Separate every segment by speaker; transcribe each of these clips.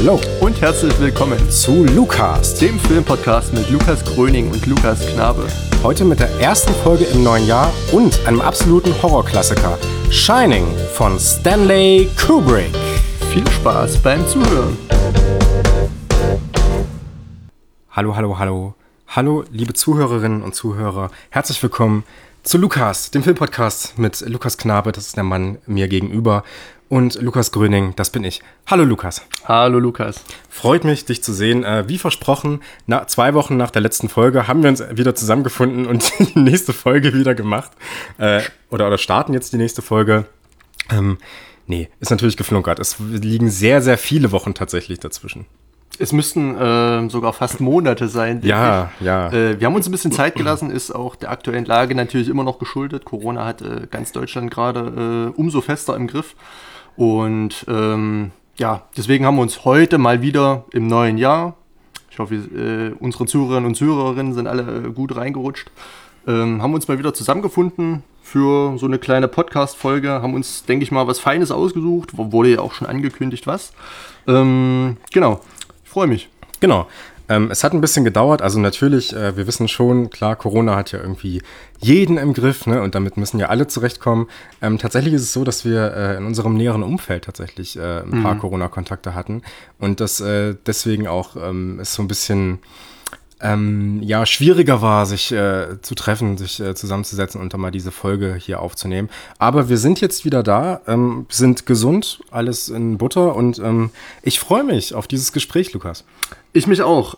Speaker 1: Hallo
Speaker 2: und herzlich willkommen
Speaker 1: zu Lukas,
Speaker 2: dem Filmpodcast mit Lukas Gröning und Lukas Knabe.
Speaker 1: Heute mit der ersten Folge im neuen Jahr und einem absoluten Horrorklassiker, Shining von Stanley Kubrick.
Speaker 2: Viel Spaß beim Zuhören.
Speaker 1: Hallo, liebe Zuhörerinnen und Zuhörer. Herzlich willkommen zu Lukas, dem Filmpodcast mit Lukas Knabe, das ist der Mann mir gegenüber, und Lukas Gröning, das bin ich. Hallo Lukas.
Speaker 2: Hallo Lukas.
Speaker 1: Freut mich, dich zu sehen. Wie versprochen, 2 Wochen nach der letzten Folge haben wir uns wieder zusammengefunden und die nächste Folge wieder gemacht. Oder starten jetzt die nächste Folge. Nee, ist natürlich geflunkert. Es liegen sehr, sehr viele Wochen tatsächlich dazwischen.
Speaker 2: Es müssten sogar fast Monate sein.
Speaker 1: Ja.
Speaker 2: Wir haben uns ein bisschen Zeit gelassen, ist auch der aktuellen Lage natürlich immer noch geschuldet. Corona hat ganz Deutschland gerade umso fester im Griff. Und deswegen haben wir uns heute mal wieder im neuen Jahr, ich hoffe, unsere Zuhörerinnen und Zuhörerinnen sind alle gut reingerutscht, haben uns mal wieder zusammengefunden für so eine kleine Podcast-Folge, haben uns, denke ich mal, was Feines ausgesucht, wurde ja auch schon angekündigt, was. Genau. Freue mich.
Speaker 1: Genau. Es hat ein bisschen gedauert, also natürlich, wir wissen schon, klar, Corona hat ja irgendwie jeden im Griff, ne, und damit müssen ja alle zurechtkommen. Tatsächlich ist es so, dass wir in unserem näheren Umfeld tatsächlich ein paar Corona-Kontakte hatten und das deswegen auch es so ein bisschen schwieriger war, sich zu treffen, sich zusammenzusetzen und dann mal diese Folge hier aufzunehmen. Aber wir sind jetzt wieder da, sind gesund, alles in Butter und ich freue mich auf dieses Gespräch, Lukas.
Speaker 2: Ich mich auch.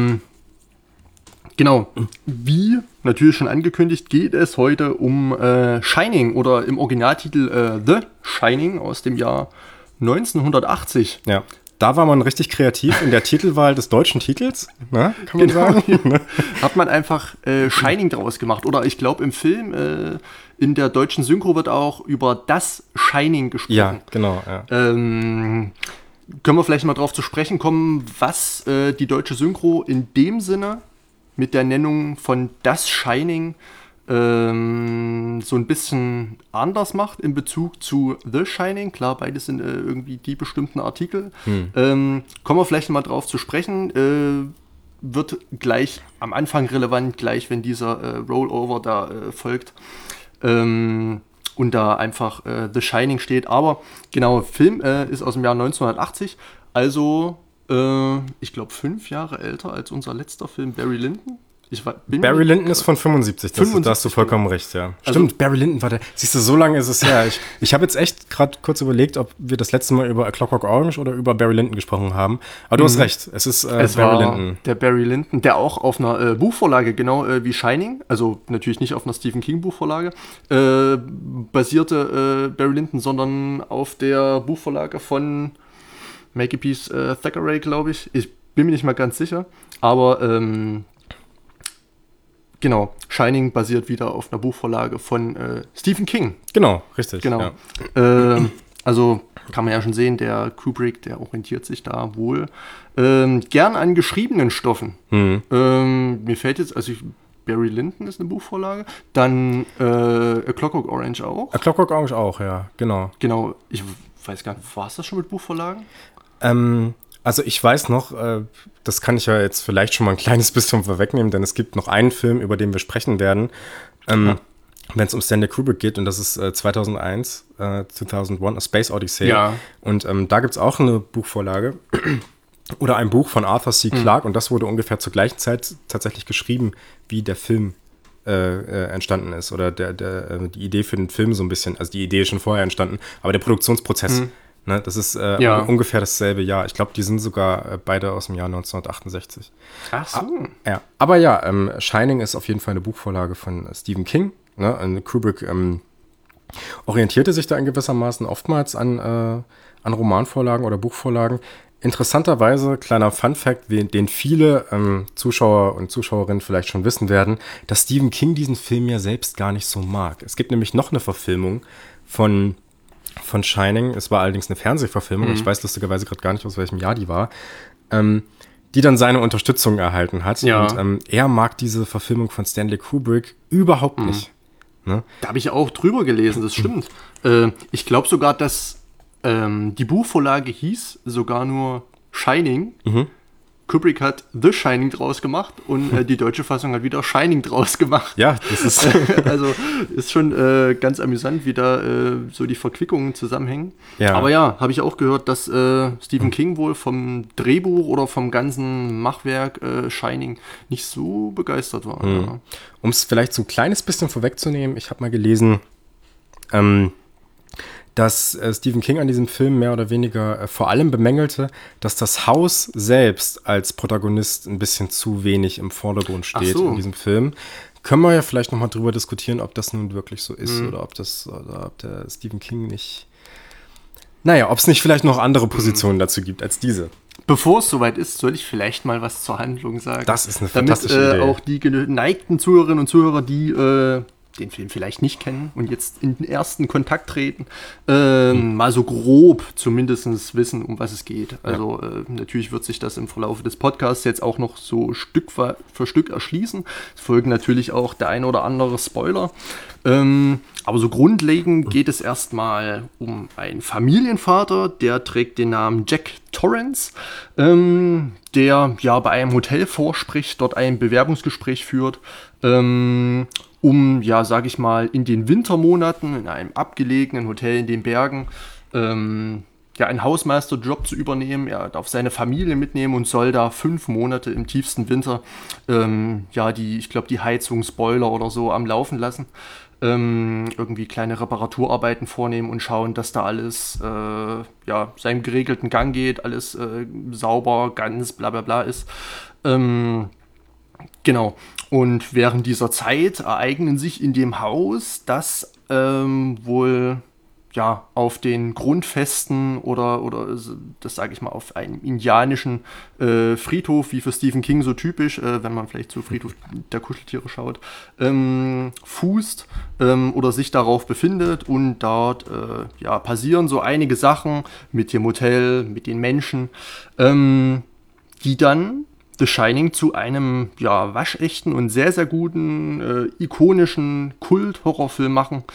Speaker 2: Genau, wie natürlich schon angekündigt, geht es heute um Shining oder im Originaltitel The Shining aus dem Jahr 1980.
Speaker 1: Ja. Da war man richtig kreativ in der Titelwahl des deutschen Titels, ne, kann man sagen.
Speaker 2: Hat man einfach Shining draus gemacht. Oder ich glaube im Film, in der deutschen Synchro wird auch über das Shining gesprochen.
Speaker 1: Ja, genau. Ja.
Speaker 2: Können wir vielleicht mal drauf zu sprechen kommen, was die deutsche Synchro in dem Sinne mit der Nennung von das Shining so ein bisschen anders macht in Bezug zu The Shining. Klar, beides sind irgendwie die bestimmten Artikel. Kommen wir vielleicht mal drauf zu sprechen. Wird gleich am Anfang relevant, gleich wenn dieser Rollover da folgt. Und da einfach The Shining steht. Aber genau, Film ist aus dem Jahr 1980. Also, ich glaube, 5 Jahre älter als unser letzter Film Barry Lyndon.
Speaker 1: Barry Lyndon ist von 75, da hast du vollkommen recht, ja. Also, stimmt, Barry Lyndon war der, siehst du, so lange ist es her. Ich habe jetzt echt gerade kurz überlegt, ob wir das letzte Mal über A Clockwork Orange oder über Barry Lyndon gesprochen haben. Aber du hast recht, es ist Barry Lyndon.
Speaker 2: Der Barry Lyndon, der auch auf einer Buchvorlage, genau wie Shining, also natürlich nicht auf einer Stephen King Buchvorlage, basierte Barry Lyndon, sondern auf der Buchvorlage von Makepeace Thackeray, glaube ich. Ich bin mir nicht mal ganz sicher, aber genau, Shining basiert wieder auf einer Buchvorlage von Stephen King.
Speaker 1: Genau, richtig.
Speaker 2: Genau. Ja. Also kann man ja schon sehen, der Kubrick, der orientiert sich da wohl gern an geschriebenen Stoffen. Mir fällt jetzt, Barry Lyndon ist eine Buchvorlage, dann A Clockwork Orange auch.
Speaker 1: A Clockwork Orange auch, ja, genau.
Speaker 2: Genau, ich weiß gar nicht, war es das schon mit Buchvorlagen?
Speaker 1: Also ich weiß noch, das kann ich ja jetzt vielleicht schon mal ein kleines bisschen vorwegnehmen, denn es gibt noch einen Film, über den wir sprechen werden, wenn es um Stanley Kubrick geht, und das ist 2001, A Space Odyssey. Ja. Und da gibt es auch eine Buchvorlage oder ein Buch von Arthur C. Clarke, und das wurde ungefähr zur gleichen Zeit tatsächlich geschrieben, wie der Film entstanden ist, oder die Idee für den Film so ein bisschen, also die Idee ist schon vorher entstanden, aber der Produktionsprozess. Ne, das ist ungefähr dasselbe Jahr. Ich glaube, die sind sogar beide aus dem Jahr 1968.
Speaker 2: Ach so.
Speaker 1: Ja. Aber ja, Shining ist auf jeden Fall eine Buchvorlage von Stephen King. Ne? Kubrick orientierte sich da in gewissermaßen oftmals an Romanvorlagen oder Buchvorlagen. Interessanterweise, kleiner Funfact, den viele Zuschauer und Zuschauerinnen vielleicht schon wissen werden, dass Stephen King diesen Film ja selbst gar nicht so mag. Es gibt nämlich noch eine Verfilmung von Shining. Es war allerdings eine Fernsehverfilmung. Ich weiß lustigerweise gerade gar nicht, aus welchem Jahr die war. Die dann seine Unterstützung erhalten hat. Ja. Und er mag diese Verfilmung von Stanley Kubrick überhaupt nicht. Ne?
Speaker 2: Da habe ich auch drüber gelesen, das stimmt. Ich glaube sogar, dass die Buchvorlage hieß sogar nur Shining. Kubrick hat The Shining draus gemacht und die deutsche Fassung hat wieder Shining draus gemacht.
Speaker 1: Ja, das ist...
Speaker 2: Also ist schon ganz amüsant, wie da so die Verquickungen zusammenhängen.
Speaker 1: Ja.
Speaker 2: Aber ja, habe ich auch gehört, dass Stephen King wohl vom Drehbuch oder vom ganzen Machwerk Shining nicht so begeistert war. Ja.
Speaker 1: Um es vielleicht so ein kleines bisschen vorwegzunehmen, ich habe mal gelesen, dass Stephen King an diesem Film mehr oder weniger vor allem bemängelte, dass das Haus selbst als Protagonist ein bisschen zu wenig im Vordergrund steht in diesem Film. Können wir ja vielleicht nochmal drüber diskutieren, ob das nun wirklich so ist oder ob der Stephen King nicht... Naja, ob es nicht vielleicht noch andere Positionen dazu gibt als diese.
Speaker 2: Bevor es soweit ist, soll ich vielleicht mal was zur Handlung sagen.
Speaker 1: Das ist eine fantastische Idee.
Speaker 2: Auch die geneigten Zuhörerinnen und Zuhörer, die den Film vielleicht nicht kennen und jetzt in den ersten Kontakt treten, mal so grob zumindest wissen, um was es geht. Also natürlich wird sich das im Verlauf des Podcasts jetzt auch noch so Stück für Stück erschließen. Es folgen natürlich auch der ein oder andere Spoiler. Aber so grundlegend geht es erstmal um einen Familienvater, der trägt den Namen Jack Torrance, der ja bei einem Hotel vorspricht, dort ein Bewerbungsgespräch führt, um, ja, sag ich mal, in den Wintermonaten in einem abgelegenen Hotel in den Bergen ja, einen Hausmeisterjob zu übernehmen. Er darf seine Familie mitnehmen und soll da 5 Monate im tiefsten Winter ja, ich glaube, die Heizungsboiler oder so am Laufen lassen. Irgendwie kleine Reparaturarbeiten vornehmen und schauen, dass da alles ja, seinem geregelten Gang geht, alles sauber, ganz bla bla bla ist. Genau. Und während dieser Zeit ereignen sich in dem Haus, das wohl ja auf den Grundfesten oder das sage ich mal auf einem indianischen Friedhof, wie für Stephen King so typisch, wenn man vielleicht zu Friedhof der Kuscheltiere schaut, fußt oder sich darauf befindet und dort ja, passieren so einige Sachen mit dem Hotel, mit den Menschen, die dann The Shining zu einem ja, waschechten und sehr, sehr guten, ikonischen Kult-Horrorfilm machen.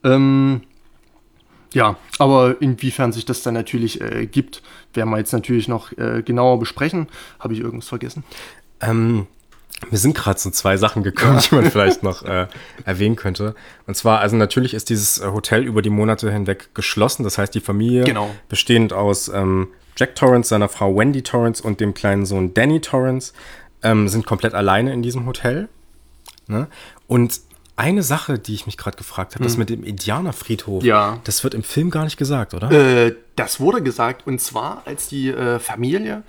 Speaker 2: Ja, aber inwiefern sich das dann natürlich gibt, werden wir jetzt natürlich noch genauer besprechen. Habe ich irgendwas vergessen?
Speaker 1: Mir sind gerade so 2 Sachen gekommen, die man vielleicht noch erwähnen könnte. Und zwar, also natürlich ist dieses Hotel über die Monate hinweg geschlossen. Das heißt, die Familie, bestehend aus Jack Torrance, seiner Frau Wendy Torrance und dem kleinen Sohn Danny Torrance, sind komplett alleine in diesem Hotel. Ne? Und eine Sache, die ich mich gerade gefragt habe, das mit dem Indianerfriedhof, das wird im Film gar nicht gesagt, oder?
Speaker 2: Das wurde gesagt, und zwar, als die Familie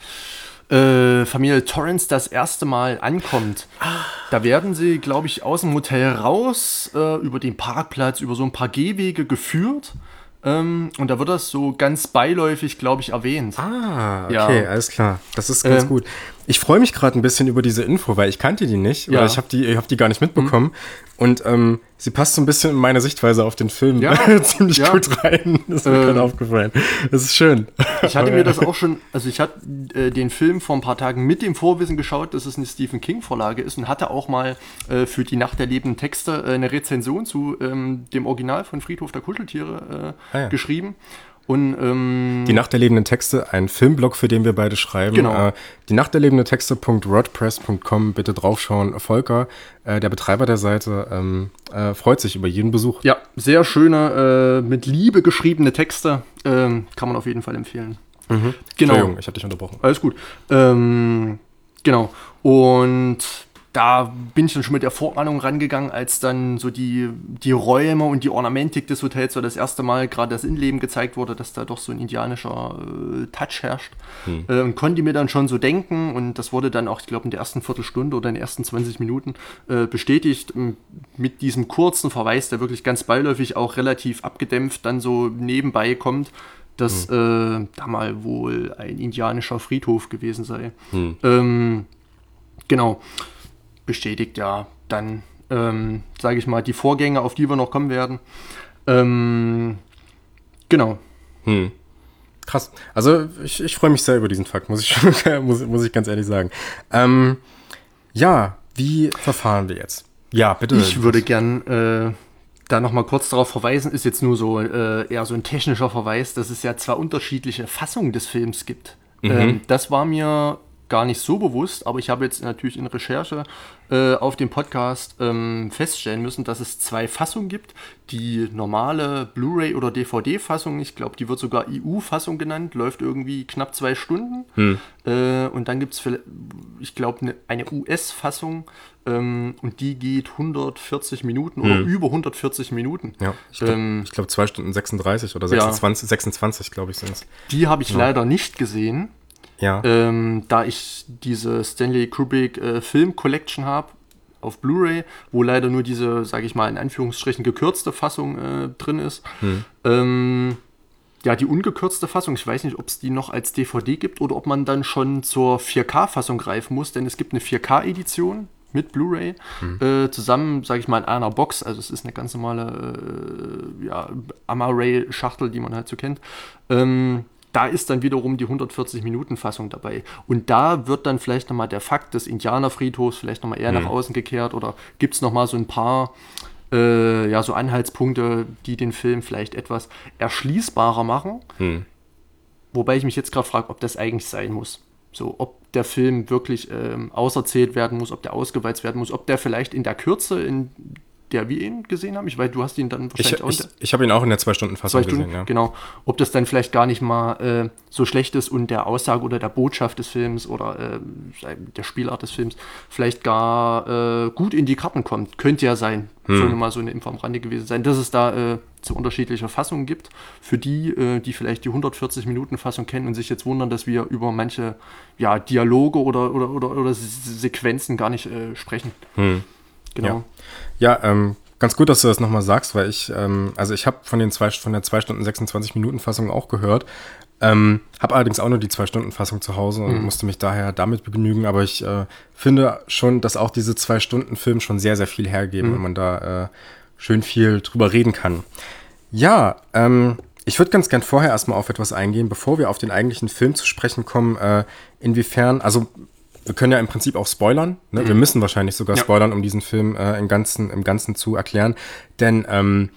Speaker 2: Torrance das erste Mal ankommt. Da werden sie, glaube ich, aus dem Hotel raus, über den Parkplatz, über so ein paar Gehwege geführt. Und da wird das so ganz beiläufig, glaube ich, erwähnt.
Speaker 1: Okay, alles klar. Das ist ganz gut. Ich freue mich gerade ein bisschen über diese Info, weil ich kannte die nicht. Oder ich habe die gar nicht mitbekommen. Und sie passt so ein bisschen in meine Sichtweise auf den Film ziemlich gut rein. Das ist mir gerade aufgefallen. Das ist schön.
Speaker 2: Ich hatte mir das auch schon, also ich hatte den Film vor ein paar Tagen mit dem Vorwissen geschaut, dass es eine Stephen King-Vorlage ist und hatte auch mal für die Nacht der lebenden Texte eine Rezension zu dem Original von Friedhof der Kuscheltiere geschrieben. Und,
Speaker 1: die Nacht der lebenden Texte, ein Filmblog, für den wir beide schreiben.
Speaker 2: Genau.
Speaker 1: Die Nacht der lebenden Texte.wordpress.com, bitte draufschauen. Volker, der Betreiber der Seite, freut sich über jeden Besuch.
Speaker 2: Ja, sehr schöne, mit Liebe geschriebene Texte, kann man auf jeden Fall empfehlen.
Speaker 1: Genau. Entschuldigung, ich habe dich unterbrochen.
Speaker 2: Alles gut. Genau. Und da bin ich dann schon mit der Vorahnung rangegangen, als dann so die Räume und die Ornamentik des Hotels so das erste Mal gerade das Innenleben gezeigt wurde, dass da doch so ein indianischer Touch herrscht. Und konnte mir dann schon so denken und das wurde dann auch, ich glaube, in der ersten Viertelstunde oder in den ersten 20 Minuten bestätigt mit diesem kurzen Verweis, der wirklich ganz beiläufig auch relativ abgedämpft dann so nebenbei kommt, dass da mal wohl ein indianischer Friedhof gewesen sei. Genau. Bestätigt ja dann, sage ich mal, die Vorgänge, auf die wir noch kommen werden. Genau.
Speaker 1: Krass. Also ich freue mich sehr über diesen Fakt, muss ich ganz ehrlich sagen. Ja, wie verfahren wir jetzt? Ja, bitte.
Speaker 2: Ich würde gern da nochmal kurz darauf verweisen, ist jetzt nur so eher so ein technischer Verweis, dass es ja 2 unterschiedliche Fassungen des Films gibt. Das war mir gar nicht so bewusst, aber ich habe jetzt natürlich in Recherche auf dem Podcast feststellen müssen, dass es 2 Fassungen gibt. Die normale Blu-ray oder DVD-Fassung, ich glaube, die wird sogar EU-Fassung genannt, läuft irgendwie knapp 2 Stunden. Und dann gibt es, ich glaube, eine US-Fassung und die geht 140 Minuten oder über 140 Minuten.
Speaker 1: Ja, ich glaube 2 Stunden 36 oder 26 glaube ich, sind es.
Speaker 2: Die habe ich leider nicht gesehen.
Speaker 1: Ja.
Speaker 2: Da ich diese Stanley Kubrick Film Collection habe auf Blu-ray, wo leider nur diese, sage ich mal in Anführungsstrichen, gekürzte Fassung drin ist. Die ungekürzte Fassung, ich weiß nicht, ob es die noch als DVD gibt oder ob man dann schon zur 4K-Fassung greifen muss, denn es gibt eine 4K-Edition mit Blu-ray zusammen, sage ich mal, in einer Box. Also es ist eine ganz normale Amaray-Schachtel, die man halt so kennt. Da ist dann wiederum die 140-Minuten-Fassung dabei. Und da wird dann vielleicht nochmal der Fakt des Indianerfriedhofs vielleicht nochmal eher nach außen gekehrt oder gibt es nochmal so ein paar so Anhaltspunkte, die den Film vielleicht etwas erschließbarer machen. Wobei ich mich jetzt gerade frage, ob das eigentlich sein muss. So, ob der Film wirklich auserzählt werden muss, ob der ausgewalzt werden muss, ob der vielleicht in der Kürze, in der wir ihn gesehen haben. Ich weiß, du hast ihn dann wahrscheinlich auch.
Speaker 1: Ich habe ihn auch in der 2-Stunden-Fassung gesehen, ja.
Speaker 2: Genau. Ob das dann vielleicht gar nicht mal so schlecht ist und der Aussage oder der Botschaft des Films oder der Spielart des Films vielleicht gar gut in die Karten kommt. Könnte ja sein. Soll nur mal so eine Info am Rande gewesen sein, dass es da so unterschiedliche Fassungen gibt. Für die, die vielleicht die 140-Minuten-Fassung kennen und sich jetzt wundern, dass wir über manche Dialoge oder Sequenzen gar nicht sprechen. Genau.
Speaker 1: Ja, ganz gut, dass du das nochmal sagst, weil ich habe von der 2 Stunden 26 Minuten Fassung auch gehört, habe allerdings auch nur die 2-Stunden-Fassung zu Hause und musste mich daher damit begnügen, aber ich finde schon, dass auch diese 2-Stunden-Film schon sehr, sehr viel hergeben und man da schön viel drüber reden kann. Ja, ich würde ganz gern vorher erstmal auf etwas eingehen, bevor wir auf den eigentlichen Film zu sprechen kommen, inwiefern, also wir können ja im Prinzip auch spoilern, ne? Wir müssen wahrscheinlich sogar spoilern, um diesen Film im Ganzen zu erklären, denn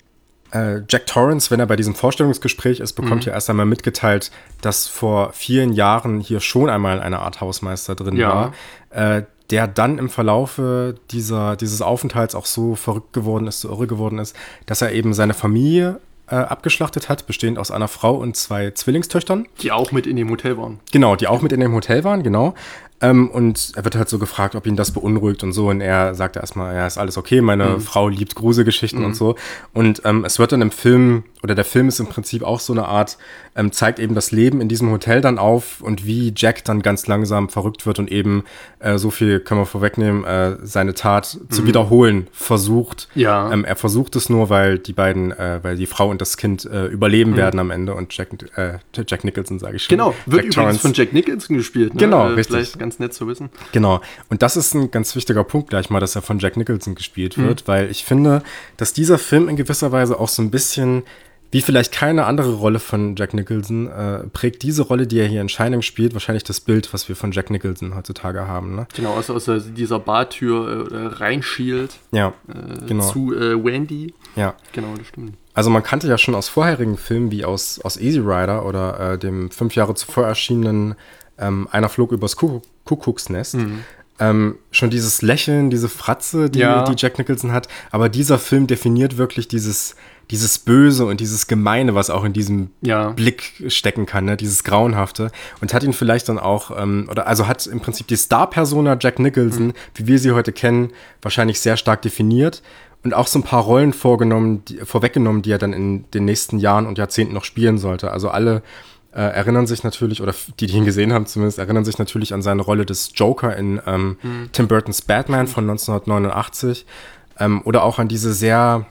Speaker 1: Jack Torrance, wenn er bei diesem Vorstellungsgespräch ist, bekommt ja erst einmal mitgeteilt, dass vor vielen Jahren hier schon einmal eine Art Hausmeister drin war, der dann im Verlaufe dieses Aufenthalts auch so verrückt geworden ist, so irre geworden ist, dass er eben seine Familie abgeschlachtet hat, bestehend aus einer Frau und 2 Zwillingstöchtern.
Speaker 2: Die auch mit in dem Hotel waren.
Speaker 1: Genau, die auch mit in dem Hotel waren, genau. Und er wird halt so gefragt, ob ihn das beunruhigt und so. Und er sagt erstmal, ja, ist alles okay, meine Frau liebt Gruselgeschichten und so. Und es wird dann im Film, oder der Film ist im Prinzip auch so eine Art, zeigt eben das Leben in diesem Hotel dann auf und wie Jack dann ganz langsam verrückt wird und eben, so viel können wir vorwegnehmen, seine Tat zu wiederholen versucht.
Speaker 2: Ja.
Speaker 1: Er versucht es nur, weil die Frau und das Kind überleben werden am Ende und Jack Nicholson, sage ich schon.
Speaker 2: Genau, wird übrigens von Jack Nicholson gespielt. Ne?
Speaker 1: Genau, richtig.
Speaker 2: Vielleicht ganz nett zu wissen.
Speaker 1: Genau. Und das ist ein ganz wichtiger Punkt gleich mal, dass er von Jack Nicholson gespielt wird, weil ich finde, dass dieser Film in gewisser Weise auch so ein bisschen, wie vielleicht keine andere Rolle von Jack Nicholson, prägt diese Rolle, die er hier in Shining spielt, wahrscheinlich das Bild, was wir von Jack Nicholson heutzutage haben. Ne?
Speaker 2: Genau, aus dieser Bartür reinschielt
Speaker 1: genau.
Speaker 2: zu Wendy.
Speaker 1: Ja.
Speaker 2: Genau, das stimmt.
Speaker 1: Also man kannte ja schon aus vorherigen Filmen wie aus Easy Rider oder dem 5 Jahre zuvor erschienenen Einer flog übers Kuckucksnest. Schon dieses Lächeln, diese Fratze, die Jack Nicholson hat. Aber dieser Film definiert wirklich dieses Böse und dieses Gemeine, was auch in diesem Blick stecken kann, ne? Dieses Grauenhafte. Und hat ihn vielleicht dann auch, hat im Prinzip die Star-Persona Jack Nicholson, wie wir sie heute kennen, wahrscheinlich sehr stark definiert. Und auch so ein paar Rollen vorweggenommen, die er dann in den nächsten Jahren und Jahrzehnten noch spielen sollte. Also alle erinnern sich natürlich, oder die ihn gesehen haben zumindest, erinnern sich natürlich an seine Rolle des Joker in Tim Burtons Batman von 1989 oder auch an diese sehr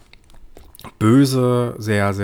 Speaker 1: böse, sehr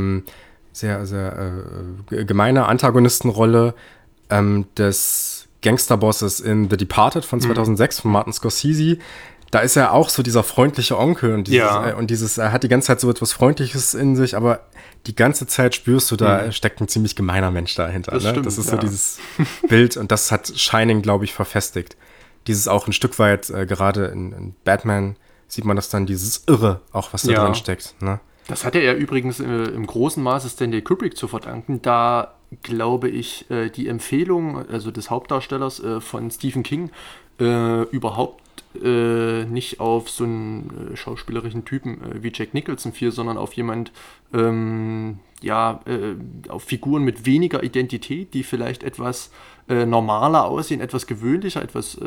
Speaker 1: gemeine Antagonistenrolle des Gangsterbosses in The Departed von 2006 von Martin Scorsese. Da ist er auch so dieser freundliche Onkel und er hat die ganze Zeit so etwas Freundliches in sich, aber die ganze Zeit spürst du, da steckt ein ziemlich gemeiner Mensch dahinter.
Speaker 2: Das stimmt,
Speaker 1: ist so dieses Bild und das hat Shining, glaube ich, verfestigt. Dieses auch ein Stück weit, gerade in Batman sieht man das dann, dieses Irre auch, was da drin steckt. Ne?
Speaker 2: Das hatte er übrigens im großen Maße Stanley Kubrick zu verdanken, da, glaube ich, die Empfehlung, also des Hauptdarstellers von Stephen King, überhaupt nicht auf so einen schauspielerischen Typen wie Jack Nicholson fiel, sondern auf jemand, auf Figuren mit weniger Identität, die vielleicht etwas normaler aussehen, etwas gewöhnlicher, etwas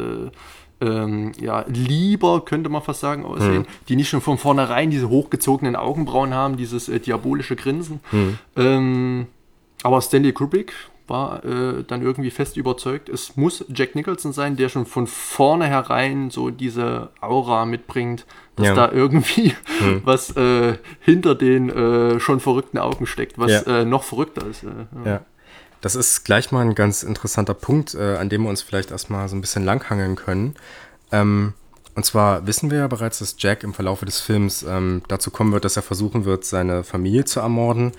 Speaker 2: lieber, könnte man fast sagen, aussehen, die nicht schon von vornherein diese hochgezogenen Augenbrauen haben, dieses diabolische Grinsen. Aber Stanley Kubrick war dann irgendwie fest überzeugt, es muss Jack Nicholson sein, der schon von vornherein so diese Aura mitbringt, dass da irgendwie was hinter den schon verrückten Augen steckt, was noch verrückter ist.
Speaker 1: Ja. Das ist gleich mal ein ganz interessanter Punkt, an dem wir uns vielleicht erstmal so ein bisschen langhangeln können. Und zwar wissen wir ja bereits, dass Jack im Verlauf des Films dazu kommen wird, dass er versuchen wird, seine Familie zu ermorden.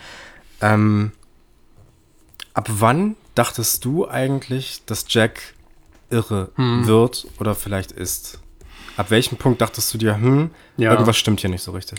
Speaker 1: Ab wann dachtest du eigentlich, dass Jack irre wird oder vielleicht ist? Ab welchem Punkt dachtest du dir, irgendwas stimmt hier nicht so richtig?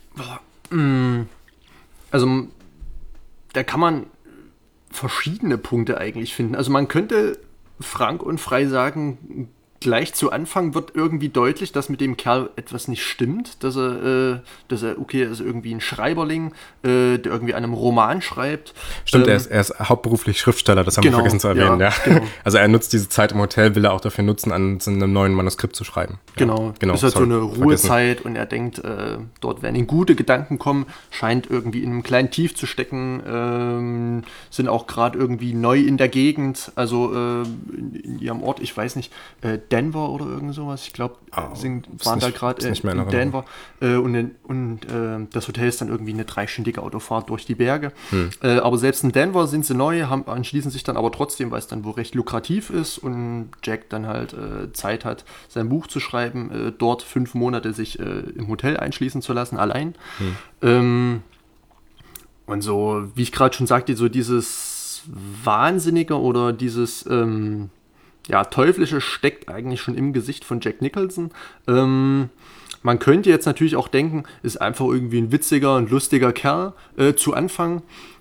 Speaker 2: Also, da kann man verschiedene Punkte eigentlich finden. Also man könnte frank und frei sagen, gleich zu Anfang wird irgendwie deutlich, dass mit dem Kerl etwas nicht stimmt, dass er ist irgendwie ein Schreiberling, der irgendwie an einem Roman schreibt.
Speaker 1: Stimmt, er ist hauptberuflich Schriftsteller, das haben wir vergessen zu erwähnen. Ja. Genau. Also er nutzt diese Zeit im Hotel, will er auch dafür nutzen, an so einem neuen Manuskript zu schreiben.
Speaker 2: Genau. Das ist halt so eine Ruhezeit und er denkt, dort werden ihm gute Gedanken kommen, scheint irgendwie in einem kleinen Tief zu stecken, sind auch gerade irgendwie neu in der Gegend, also in ihrem Ort, ich weiß nicht, Denver oder irgend sowas. Ich glaube, waren da gerade in Denver. Und das Hotel ist dann irgendwie eine 3-stündige Autofahrt durch die Berge. Aber selbst in Denver sind sie neu, anschließen sich dann aber trotzdem, weil es dann wohl recht lukrativ ist und Jack dann halt Zeit hat, sein Buch zu schreiben, dort 5 Monate sich im Hotel einschließen zu lassen, allein. Und so, wie ich gerade schon sagte, so dieses Wahnsinnige oder dieses Teuflische steckt eigentlich schon im Gesicht von Jack Nicholson. Man könnte jetzt natürlich auch denken, ist einfach irgendwie ein witziger und lustiger Kerl zu Anfang,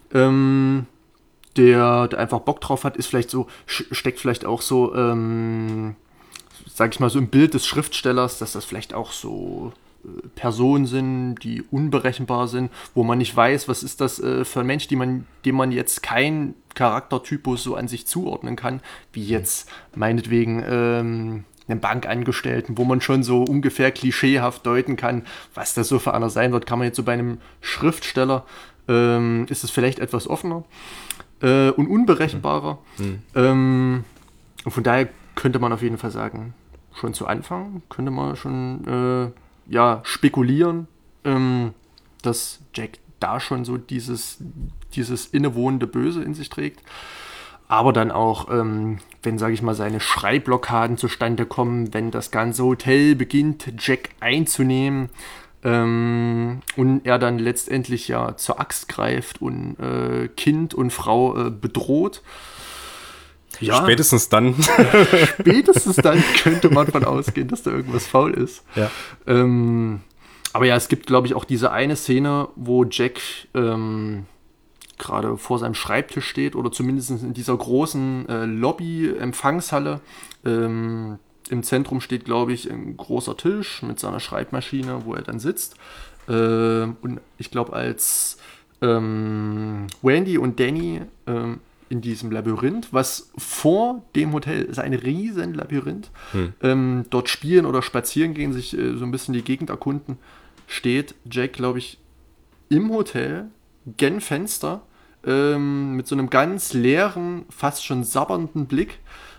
Speaker 2: der einfach Bock drauf hat, ist vielleicht so, steckt vielleicht auch so, sag ich mal, so im Bild des Schriftstellers, dass das vielleicht auch so Personen sind, die unberechenbar sind, wo man nicht weiß, was ist das für ein Mensch, dem man jetzt kein Charaktertypus so an sich zuordnen kann, wie jetzt meinetwegen einen Bankangestellten, wo man schon so ungefähr klischeehaft deuten kann, was das so für einer sein wird. Kann man jetzt so bei einem Schriftsteller, ist es vielleicht etwas offener und unberechenbarer. Und von daher könnte man auf jeden Fall sagen, schon zu Anfang könnte man schon spekulieren, dass Jack da schon so dieses innewohnende Böse in sich trägt. Aber dann auch, wenn, sage ich mal, seine Schreibblockaden zustande kommen, wenn das ganze Hotel beginnt, Jack einzunehmen und er dann letztendlich ja zur Axt greift und Kind und Frau bedroht.
Speaker 1: Ja, spätestens dann
Speaker 2: könnte man von ausgehen, dass da irgendwas faul ist.
Speaker 1: Ja.
Speaker 2: Aber ja, es gibt, glaube ich, auch diese eine Szene, wo Jack gerade vor seinem Schreibtisch steht oder zumindest in dieser großen Lobby-Empfangshalle. Im Zentrum steht, glaube ich, ein großer Tisch mit seiner Schreibmaschine, wo er dann sitzt. Und ich glaube, als Wendy und Danny in diesem Labyrinth, was vor dem Hotel ist, ein riesen Labyrinth, dort spielen oder spazieren gehen, sich so ein bisschen die Gegend erkunden, steht Jack, glaube ich, im Hotel, gen Fenster, mit so einem ganz leeren, fast schon sabbernden Blick,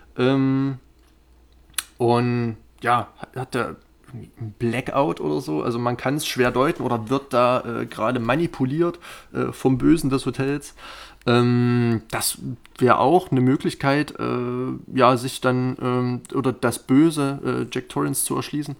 Speaker 2: und ja, hat er ein Blackout oder so, also man kann es schwer deuten oder wird da gerade manipuliert vom Bösen des Hotels. Das wäre auch eine Möglichkeit, sich dann oder das Böse Jack Torrance zu erschließen.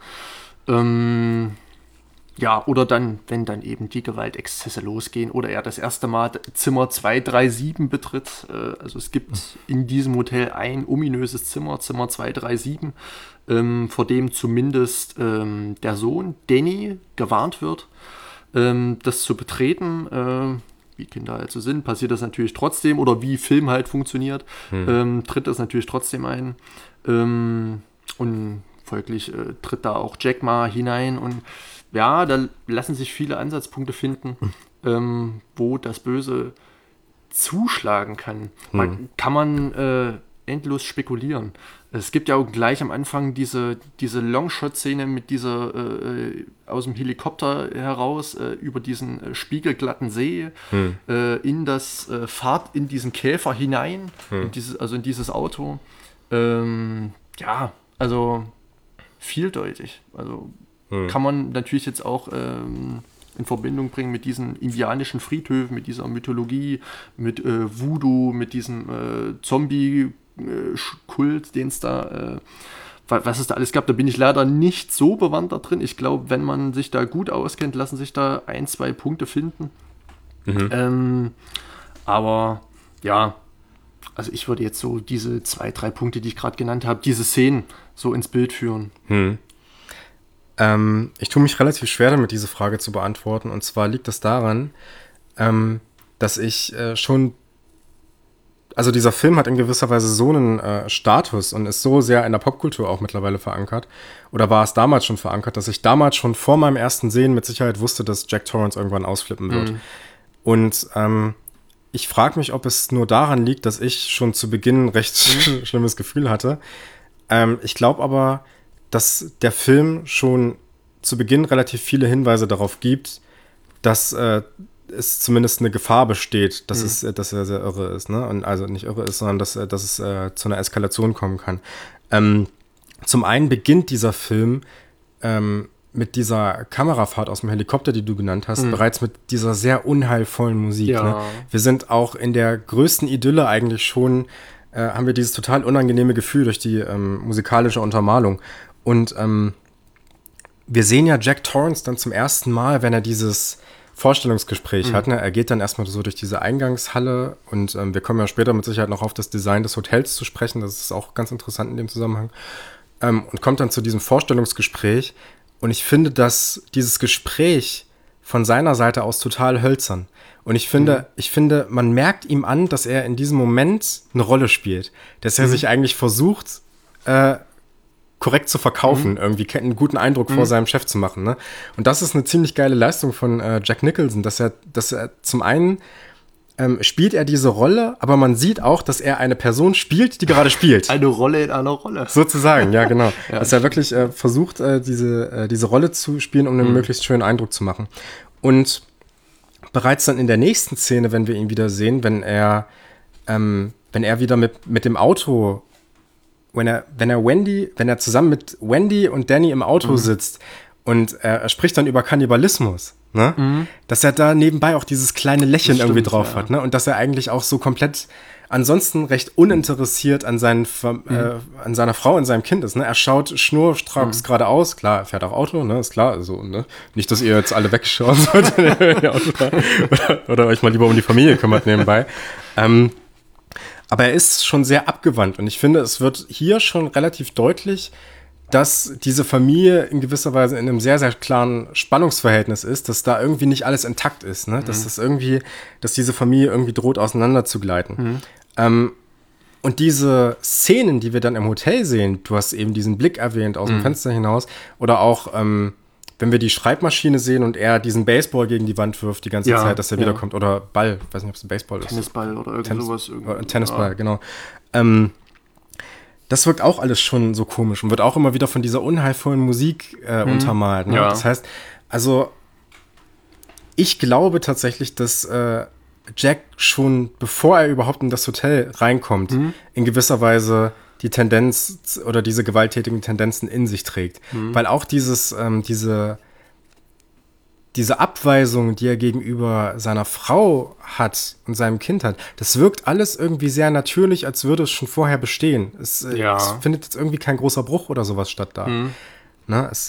Speaker 2: Oder dann, wenn dann eben die Gewaltexzesse losgehen oder er das erste Mal Zimmer 237 betritt. Also es gibt in diesem Hotel ein ominöses Zimmer 237, vor dem zumindest der Sohn Danny gewarnt wird. das zu betreten, wie Kinder halt so sind, passiert das natürlich trotzdem, oder wie Film halt funktioniert, tritt das natürlich trotzdem ein. Und folglich tritt da auch Jack mal hinein, und ja, da lassen sich viele Ansatzpunkte finden, wo das Böse zuschlagen kann. Kann man endlos spekulieren. Es gibt ja auch gleich am Anfang diese Longshot-Szene mit dieser aus dem Helikopter heraus über diesen spiegelglatten See in das Fahrt in diesen Käfer hinein, in dieses Auto. Ja, also vieldeutig. Also kann man natürlich jetzt auch in Verbindung bringen mit diesen indianischen Friedhöfen, mit dieser Mythologie, mit Voodoo, mit diesem Zombie-Kult, den es da, was es da alles gab. Da bin ich leider nicht so bewandt da drin. Ich glaube, wenn man sich da gut auskennt, lassen sich da 1, 2 Punkte finden. Aber ja, also ich würde jetzt so diese 2, 3 Punkte, die ich gerade genannt habe, diese Szenen so ins Bild führen.
Speaker 1: Ich tue mich relativ schwer damit, diese Frage zu beantworten. Und zwar liegt das daran, dass ich also dieser Film hat in gewisser Weise so einen Status und ist so sehr in der Popkultur auch mittlerweile verankert. Oder war es damals schon verankert, dass ich damals schon vor meinem ersten Sehen mit Sicherheit wusste, dass Jack Torrance irgendwann ausflippen wird. Und ich frage mich, ob es nur daran liegt, dass ich schon zu Beginn ein recht schlimmes Gefühl hatte. Ich glaube aber, dass der Film schon zu Beginn relativ viele Hinweise darauf gibt, dass es zumindest eine Gefahr besteht, dass er sehr irre ist, ne? Und also nicht irre ist, sondern dass es zu einer Eskalation kommen kann. Zum einen beginnt dieser Film mit dieser Kamerafahrt aus dem Helikopter, die du genannt hast, bereits mit dieser sehr unheilvollen Musik.
Speaker 2: Ja.
Speaker 1: Ne? Wir sind auch in der größten Idylle eigentlich schon, haben wir dieses total unangenehme Gefühl durch die musikalische Untermalung. Und wir sehen ja Jack Torrance dann zum ersten Mal, wenn er dieses Vorstellungsgespräch hat. Ne? Er geht dann erstmal so durch diese Eingangshalle, und wir kommen ja später mit Sicherheit noch auf das Design des Hotels zu sprechen. Das ist auch ganz interessant in dem Zusammenhang. Und kommt dann zu diesem Vorstellungsgespräch. Und ich finde, dass dieses Gespräch von seiner Seite aus total hölzern. Und ich finde, man merkt ihm an, dass er in diesem Moment eine Rolle spielt. Dass er sich eigentlich versucht, korrekt zu verkaufen, irgendwie einen guten Eindruck vor seinem Chef zu machen. Ne? Und das ist eine ziemlich geile Leistung von Jack Nicholson, dass er zum einen spielt er diese Rolle, aber man sieht auch, dass er eine Person spielt, die gerade spielt.
Speaker 2: Eine Rolle in einer Rolle.
Speaker 1: Sozusagen, ja, genau. Ja. Dass er wirklich versucht, diese Rolle zu spielen, um einen möglichst schönen Eindruck zu machen. Und bereits dann in der nächsten Szene, wenn wir ihn wieder sehen, wenn er wieder mit dem Auto, wenn er zusammen mit Wendy und Danny im Auto sitzt und er spricht dann über Kannibalismus, ne? Dass er da nebenbei auch dieses kleine Lächeln irgendwie drauf hat, ne? Und dass er eigentlich auch so komplett ansonsten recht uninteressiert an seiner Frau und seinem Kind ist, ne? Er schaut schnurstracks geradeaus, klar, er fährt auch Auto, ne? Ist klar, also, ne? Nicht, dass ihr jetzt alle wegschauen solltet, wenn ihr Auto fahrt, oder euch mal lieber um die Familie kümmert nebenbei. Aber er ist schon sehr abgewandt, und ich finde, es wird hier schon relativ deutlich, dass diese Familie in gewisser Weise in einem sehr, sehr klaren Spannungsverhältnis ist, dass da irgendwie nicht alles intakt ist, ne? Dass diese Familie irgendwie droht, auseinanderzugleiten. Und diese Szenen, die wir dann im Hotel sehen, du hast eben diesen Blick erwähnt aus dem Fenster hinaus, oder auch, wenn wir die Schreibmaschine sehen und er diesen Baseball gegen die Wand wirft die ganze Zeit, dass er wiederkommt, oder Ball, ich weiß nicht, ob es ein Baseball ist.
Speaker 2: Tennisball oder sowas.
Speaker 1: Tennisball, genau. Das wirkt auch alles schon so komisch und wird auch immer wieder von dieser unheilvollen Musik untermalt. Ne? Ja. Das heißt, also ich glaube tatsächlich, dass Jack schon, bevor er überhaupt in das Hotel reinkommt, in gewisser Weise die Tendenz oder diese gewalttätigen Tendenzen in sich trägt. Weil auch diese Abweisung, die er gegenüber seiner Frau hat und seinem Kind hat, das wirkt alles irgendwie sehr natürlich, als würde es schon vorher bestehen. Es findet jetzt irgendwie kein großer Bruch oder sowas statt da. Na, es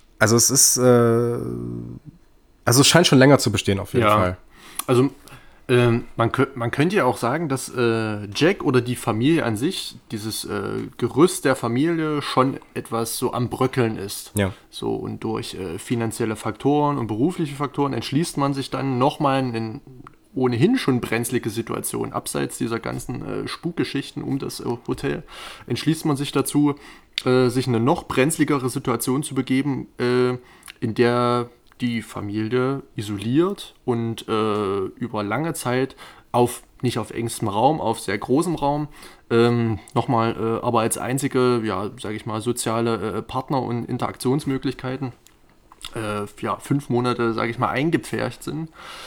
Speaker 1: scheint schon länger zu bestehen auf jeden Fall.
Speaker 2: Also Man könnte ja auch sagen, dass Jack oder die Familie an sich, dieses Gerüst der Familie schon etwas so am Bröckeln ist.
Speaker 1: Ja.
Speaker 2: So, und durch finanzielle Faktoren und berufliche Faktoren entschließt man sich dann nochmal in ohnehin schon brenzlige Situation, abseits dieser ganzen Spukgeschichten um das Hotel, entschließt man sich dazu, sich in eine noch brenzligere Situation zu begeben, in der die Familie isoliert und über lange Zeit nicht auf engstem Raum, auf sehr großem Raum, aber als einzige, ja, sage ich mal, soziale Partner und Interaktionsmöglichkeiten 5 Monate, sage ich mal, eingepfercht sind,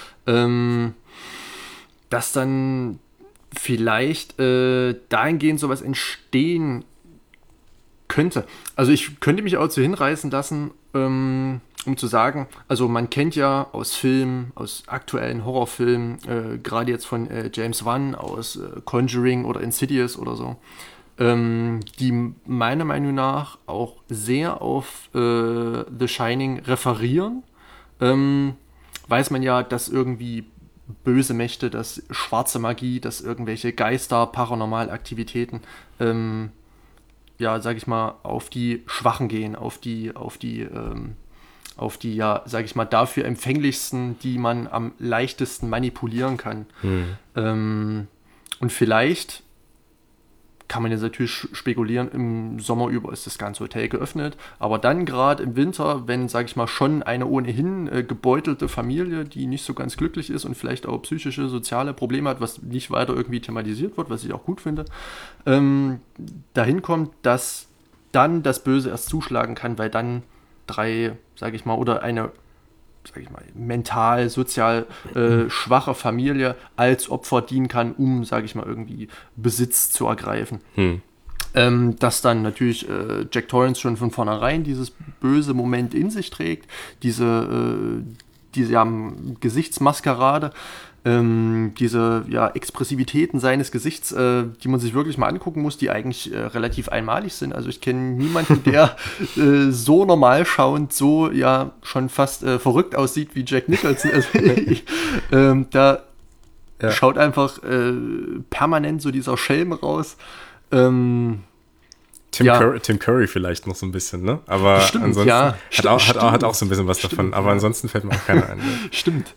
Speaker 2: dass dann vielleicht dahingehend sowas entstehen könnte. Also ich könnte mich auch so hinreißen lassen, um zu sagen, also man kennt ja aus Filmen, aus aktuellen Horrorfilmen, gerade jetzt von James Wan, aus Conjuring oder Insidious oder so, die meiner Meinung nach auch sehr auf The Shining referieren. Weiß man ja, dass irgendwie böse Mächte, dass schwarze Magie, dass irgendwelche Geister, Paranormalaktivitäten, sag ich mal, auf die Schwachen gehen, auf die, ja, sag ich mal, dafür empfänglichsten, die man am leichtesten manipulieren kann. Und vielleicht kann man jetzt natürlich spekulieren, im Sommer über ist das ganze Hotel geöffnet, aber dann gerade im Winter, wenn, sage ich mal, schon eine ohnehin gebeutelte Familie, die nicht so ganz glücklich ist und vielleicht auch psychische, soziale Probleme hat, was nicht weiter irgendwie thematisiert wird, was ich auch gut finde, dahin kommt, dass dann das Böse erst zuschlagen kann, weil dann eine mental, sozial schwache Familie als Opfer dienen kann, um, sage ich mal, irgendwie Besitz zu ergreifen. Dass dann natürlich Jack Torrance schon von vornherein dieses böse Moment in sich trägt, diese Gesichtsmaskerade, diese Expressivitäten seines Gesichts, die man sich wirklich mal angucken muss, die eigentlich relativ einmalig sind. Also ich kenne niemanden, der so normal schauend, so schon fast verrückt aussieht wie Jack Nicholson. Also schaut einfach permanent so dieser Schelm raus.
Speaker 1: Tim Curry vielleicht noch so ein bisschen, ne? Aber
Speaker 2: stimmt,
Speaker 1: ansonsten hat auch so ein bisschen was
Speaker 2: stimmt,
Speaker 1: davon. Aber ansonsten fällt mir auch keiner ein.
Speaker 2: Stimmt.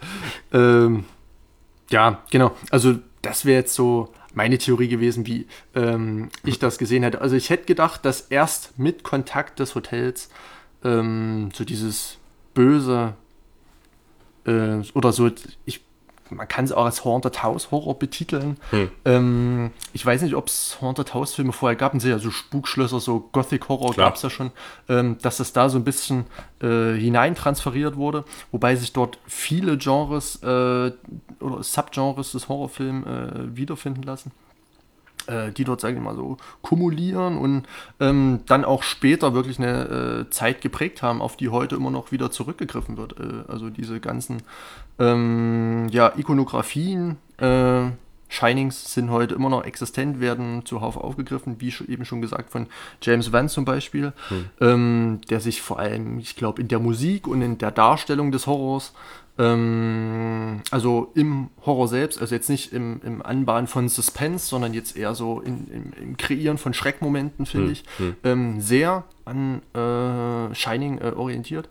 Speaker 2: Ja, genau. Also das wäre jetzt so meine Theorie gewesen, wie ich das gesehen hätte. Also ich hätte gedacht, dass erst mit Kontakt des Hotels so dieses Böse oder so, man kann es auch als Haunted House Horror betiteln. Ich weiß nicht, ob es Haunted House Filme vorher gab, also Spukschlösser, so Gothic Horror gab es ja schon, dass das da so ein bisschen hineintransferiert wurde, wobei sich dort viele Genres oder Subgenres des Horrorfilms wiederfinden lassen, die dort, sage ich mal, so kumulieren und dann auch später wirklich eine Zeit geprägt haben, auf die heute immer noch wieder zurückgegriffen wird. Also diese ganzen Ikonografien, Shinings sind heute immer noch existent, werden zuhauf aufgegriffen, wie eben schon gesagt, von James Wan zum Beispiel, der sich vor allem, ich glaube, in der Musik und in der Darstellung des Horrors, also im Horror selbst, also jetzt nicht im Anbahnen von Suspense, sondern jetzt eher so im Kreieren von Schreckmomenten, finde ich, sehr an Shining orientiert.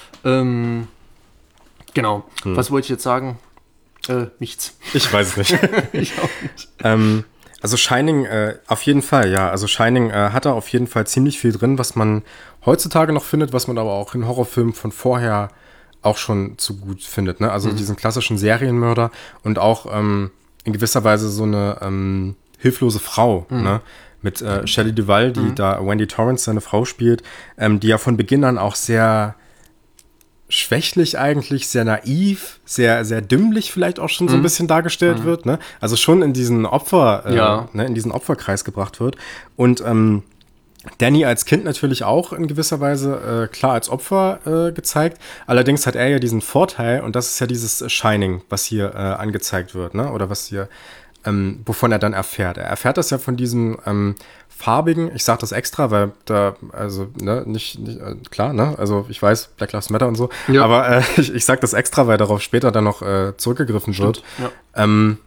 Speaker 2: Genau. Was wollte ich jetzt sagen? Nichts.
Speaker 1: Ich weiß es nicht.
Speaker 2: Ich auch nicht.
Speaker 1: Also Shining auf jeden Fall, ja. Also Shining hat da auf jeden Fall ziemlich viel drin, was man heutzutage noch findet, was man aber auch in Horrorfilmen von vorher auch schon zu gut findet. Ne? Also diesen klassischen Serienmörder und auch in gewisser Weise so eine hilflose Frau, ne? Mit Shelley Duvall, die da Wendy Torrance, seine Frau, spielt, die ja von Beginn an auch sehr schwächlich eigentlich, sehr naiv, sehr, sehr dümmlich vielleicht auch schon so ein bisschen dargestellt wird, ne? Also schon in diesen in diesen Opferkreis gebracht wird. Und Danny als Kind natürlich auch in gewisser Weise klar als Opfer gezeigt. Allerdings hat er ja diesen Vorteil, und das ist ja dieses Shining, was hier angezeigt wird, ne? Oder was hier wovon er dann erfährt. Er erfährt das ja von diesem farbigen, ich sage das extra, weil da, also, ne, nicht klar, ne, also ich weiß, Black Lives Matter und so,
Speaker 2: ja.
Speaker 1: aber ich sage das extra, weil darauf später dann noch zurückgegriffen wird.
Speaker 2: Ja.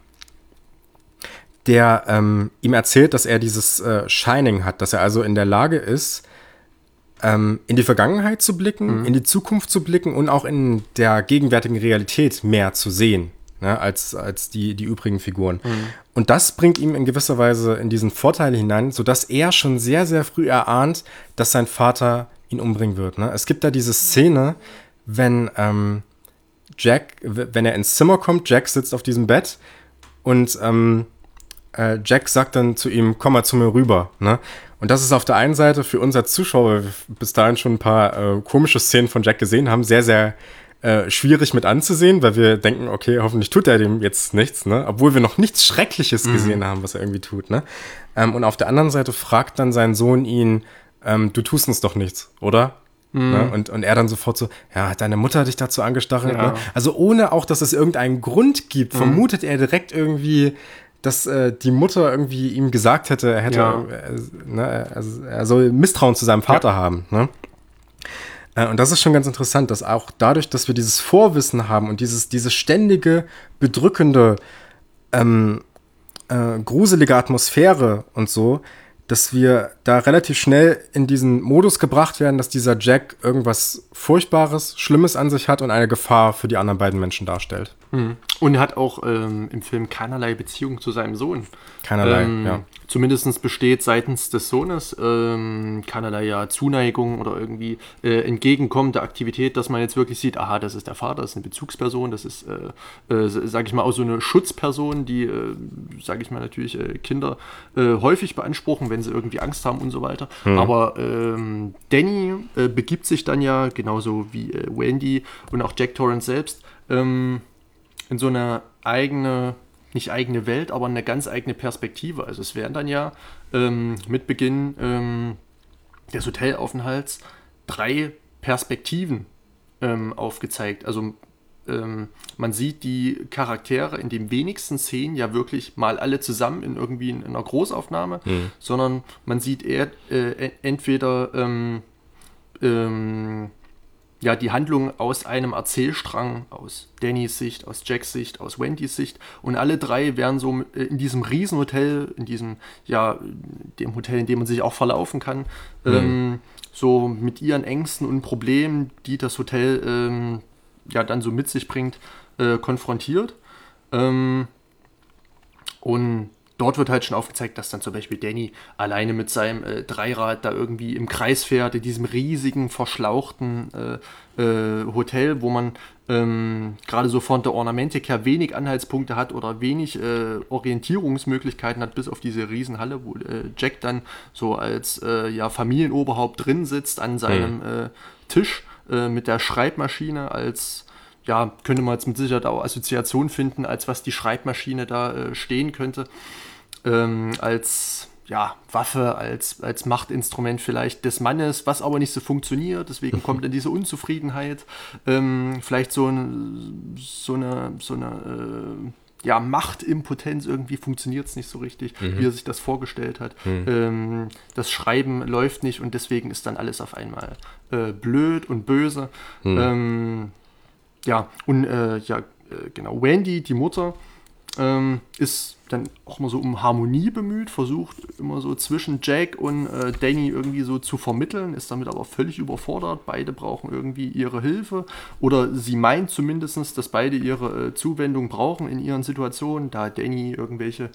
Speaker 1: Der ihm erzählt, dass er dieses Shining hat, dass er also in der Lage ist, in die Vergangenheit zu blicken, in die Zukunft zu blicken und auch in der gegenwärtigen Realität mehr zu sehen, ne, als die übrigen Figuren. Und das bringt ihm in gewisser Weise in diesen Vorteil hinein, sodass er schon sehr, sehr früh erahnt, dass sein Vater ihn umbringen wird. Ne? Es gibt da diese Szene, wenn wenn er ins Zimmer kommt, Jack sitzt auf diesem Bett und Jack sagt dann zu ihm, komm mal zu mir rüber. Ne? Und das ist auf der einen Seite für uns als Zuschauer, weil wir bis dahin schon ein paar komische Szenen von Jack gesehen haben, sehr, sehr schwierig mit anzusehen, weil wir denken, okay, hoffentlich tut er dem jetzt nichts, ne? Obwohl wir noch nichts Schreckliches gesehen haben, was er irgendwie tut. Ne? Und auf der anderen Seite fragt dann sein Sohn ihn, du tust uns doch nichts, oder? Ne? Und er dann sofort so, ja, hat deine Mutter dich dazu angestachelt?
Speaker 2: Ja.
Speaker 1: Ne? Also ohne auch, dass es irgendeinen Grund gibt, vermutet er direkt irgendwie, dass die Mutter irgendwie ihm gesagt hätte, er soll Misstrauen zu seinem Vater haben. Ne? Und das ist schon ganz interessant, dass auch dadurch, dass wir dieses Vorwissen haben und diese ständige, bedrückende, gruselige Atmosphäre und so, dass wir da relativ schnell in diesen Modus gebracht werden, dass dieser Jack irgendwas Furchtbares, Schlimmes an sich hat und eine Gefahr für die anderen beiden Menschen darstellt.
Speaker 2: Und er hat auch im Film keinerlei Beziehung zu seinem Sohn.
Speaker 1: Keinerlei, ja.
Speaker 2: Zumindest besteht seitens des Sohnes keinerlei Zuneigung oder irgendwie entgegenkommende Aktivität, dass man jetzt wirklich sieht, aha, das ist der Vater, das ist eine Bezugsperson, das ist, sage ich mal, auch so eine Schutzperson, die, sage ich mal, natürlich Kinder häufig beanspruchen, wenn sie irgendwie Angst haben und so weiter. Aber Danny begibt sich dann ja, genauso wie Wendy und auch Jack Torrance selbst, in so eine nicht eigene Welt, aber eine ganz eigene Perspektive. Also es werden dann ja mit Beginn des Hotelaufenthalts 3 Perspektiven aufgezeigt. Also man sieht die Charaktere in den wenigsten Szenen ja wirklich mal alle zusammen in einer Großaufnahme, sondern man sieht entweder die Handlung aus einem Erzählstrang, aus Dannys Sicht, aus Jacks Sicht, aus Wendys Sicht, und alle 3 werden so in diesem Riesenhotel, in diesem, dem Hotel, in dem man sich auch verlaufen kann, so mit ihren Ängsten und Problemen, die das Hotel dann so mit sich bringt, konfrontiert. Und dort wird halt schon aufgezeigt, dass dann zum Beispiel Danny alleine mit seinem Dreirad da irgendwie im Kreis fährt, in diesem riesigen, verschlauchten Hotel, wo man gerade so von der Ornamentik her wenig Anhaltspunkte hat oder wenig Orientierungsmöglichkeiten hat, bis auf diese Riesenhalle, wo Jack dann so als Familienoberhaupt drin sitzt an seinem Tisch mit der Schreibmaschine als, könnte man jetzt mit Sicherheit auch Assoziation finden, als was die Schreibmaschine da stehen könnte. Als Waffe, als Machtinstrument vielleicht des Mannes, was aber nicht so funktioniert, deswegen kommt dann diese Unzufriedenheit, vielleicht so eine Machtimpotenz, irgendwie funktioniert es nicht so richtig, wie er sich das vorgestellt hat. Das Schreiben läuft nicht und deswegen ist dann alles auf einmal blöd und böse. Genau, Wendy, die Mutter, ist dann auch mal so um Harmonie bemüht, versucht immer so zwischen Jack und Danny irgendwie so zu vermitteln, ist damit aber völlig überfordert. Beide brauchen irgendwie ihre Hilfe oder sie meint zumindest, dass beide ihre Zuwendung brauchen in ihren Situationen, da Danny irgendwelche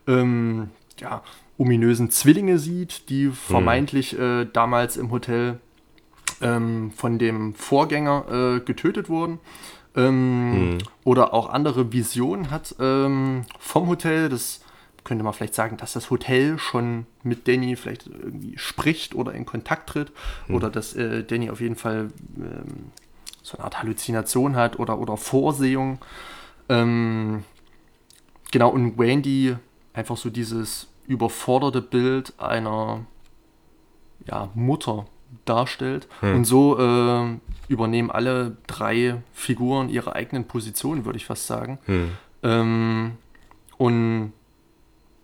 Speaker 2: ominösen Zwillinge sieht, die vermeintlich damals im Hotel von dem Vorgänger getötet wurden. Oder auch andere Visionen hat vom Hotel. Das könnte man vielleicht sagen, dass das Hotel schon mit Danny vielleicht irgendwie spricht oder in Kontakt tritt. Oder dass Danny auf jeden Fall so eine Art Halluzination hat oder Vorsehung. Genau, und Wendy einfach so dieses überforderte Bild einer Mutter darstellt. Und so übernehmen alle 3 Figuren ihre eigenen Positionen, würde ich fast sagen. Und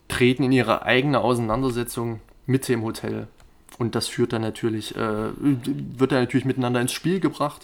Speaker 2: treten in ihre eigene Auseinandersetzung mit dem Hotel. Und das führt dann natürlich, wird dann natürlich miteinander ins Spiel gebracht.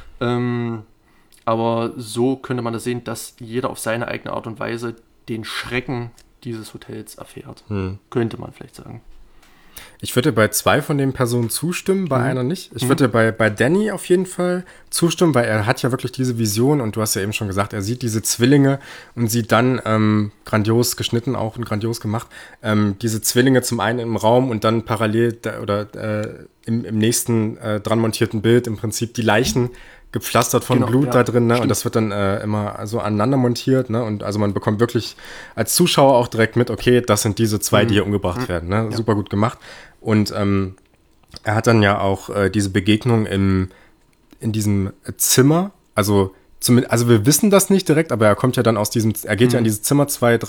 Speaker 2: Aber so könnte man das sehen, dass jeder auf seine eigene Art und Weise den Schrecken dieses Hotels erfährt. Könnte man vielleicht sagen.
Speaker 1: Ich würde bei 2 von den Personen zustimmen, bei einer nicht. Ich würde bei Danny auf jeden Fall zustimmen, weil er hat ja wirklich diese Vision und du hast ja eben schon gesagt, er sieht diese Zwillinge und sieht dann grandios geschnitten auch und grandios gemacht, diese Zwillinge zum einen im Raum und dann parallel im nächsten dran montierten Bild im Prinzip die Leichen gepflastert von Blut da drin, ne? Und das wird dann immer so aneinander montiert, ne? Und also man bekommt wirklich als Zuschauer auch direkt mit, okay, das sind diese 2, die hier umgebracht werden, ne? Ja. Super gut gemacht. Und er hat dann ja auch diese Begegnung in diesem Zimmer, also wir wissen das nicht direkt, aber er kommt ja dann er geht ja in dieses Zimmer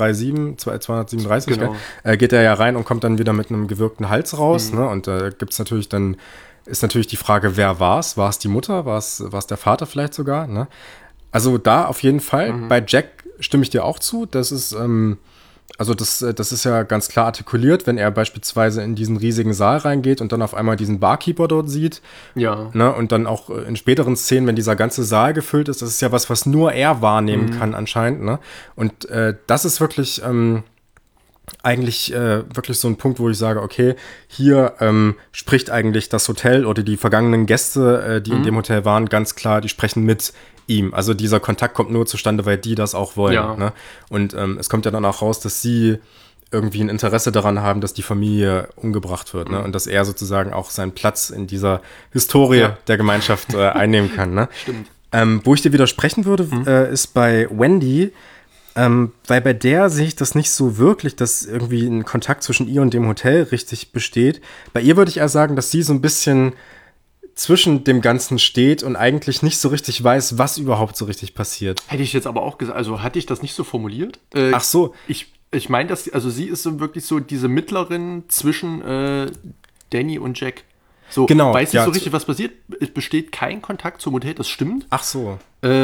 Speaker 1: 237, genau. Geht er ja rein und kommt dann wieder mit einem gewürgten Hals raus, ne? Und da gibt's natürlich dann ist natürlich die Frage, wer war's? War es die Mutter? War es der Vater vielleicht sogar? Ne? Also da auf jeden Fall. Bei Jack stimme ich dir auch zu. Das ist, das ist ja ganz klar artikuliert, wenn er beispielsweise in diesen riesigen Saal reingeht und dann auf einmal diesen Barkeeper dort sieht. Ja. Ne? Und dann auch in späteren Szenen, wenn dieser ganze Saal gefüllt ist, das ist ja was nur er wahrnehmen kann anscheinend. Ne? Und das ist wirklich eigentlich wirklich so ein Punkt, wo ich sage, okay, hier spricht eigentlich das Hotel oder die vergangenen Gäste, die in dem Hotel waren, ganz klar, die sprechen mit ihm. Also dieser Kontakt kommt nur zustande, weil die das auch wollen. Ja. Ne? Und es kommt ja dann auch raus, dass sie irgendwie ein Interesse daran haben, dass die Familie umgebracht wird. Ne? Und dass er sozusagen auch seinen Platz in dieser Historie der Gemeinschaft einnehmen kann. Ne?
Speaker 2: Stimmt.
Speaker 1: Wo ich dir widersprechen würde, ist bei Wendy, weil bei der sehe ich das nicht so wirklich, dass irgendwie ein Kontakt zwischen ihr und dem Hotel richtig besteht. Bei ihr würde ich eher sagen, dass sie so ein bisschen zwischen dem Ganzen steht und eigentlich nicht so richtig weiß, was überhaupt so richtig passiert.
Speaker 2: Hätte ich jetzt aber auch gesagt, also hatte ich das nicht so formuliert?
Speaker 1: Ach so.
Speaker 2: Ich meine, dass also sie ist so wirklich so diese Mittlerin zwischen Danny und Jack. So,
Speaker 1: genau,
Speaker 2: weiß nicht so richtig, was passiert. Es besteht kein Kontakt zum Hotel, das stimmt.
Speaker 1: Ach so.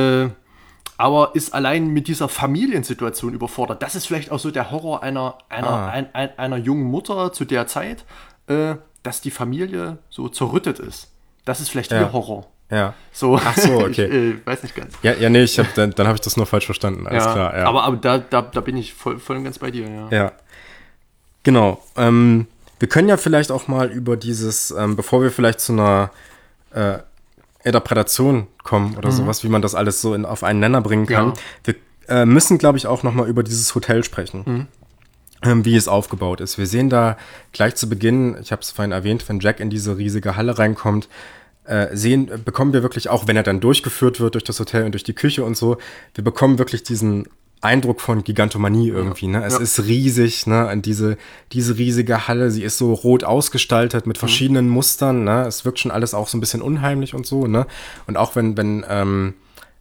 Speaker 2: Aber ist allein mit dieser Familiensituation überfordert. Das ist vielleicht auch so der Horror einer jungen Mutter zu der Zeit, dass die Familie so zerrüttet ist. Das ist vielleicht ihr Horror.
Speaker 1: Ja.
Speaker 2: So.
Speaker 1: Ach so, okay.
Speaker 2: Ich weiß nicht ganz.
Speaker 1: Ja, nee, dann habe ich das nur falsch verstanden. Alles klar. Ja.
Speaker 2: Aber da bin ich voll und ganz bei dir.
Speaker 1: Ja. Genau. Wir können ja vielleicht auch mal über dieses, bevor wir vielleicht zu einer Interpretation kommen oder sowas, wie man das alles so auf einen Nenner bringen kann. Ja. Wir müssen, glaube ich, auch nochmal über dieses Hotel sprechen, wie es aufgebaut ist. Wir sehen da gleich zu Beginn, ich habe es vorhin erwähnt, wenn Jack in diese riesige Halle reinkommt, bekommen wir wirklich auch, wenn er dann durchgeführt wird durch das Hotel und durch die Küche und so, wir bekommen wirklich diesen Eindruck von Gigantomanie irgendwie, ne? Es ist riesig, ne? Und diese riesige Halle, sie ist so rot ausgestaltet mit verschiedenen Mustern, ne? Es wirkt schon alles auch so ein bisschen unheimlich und so, ne? Und auch wenn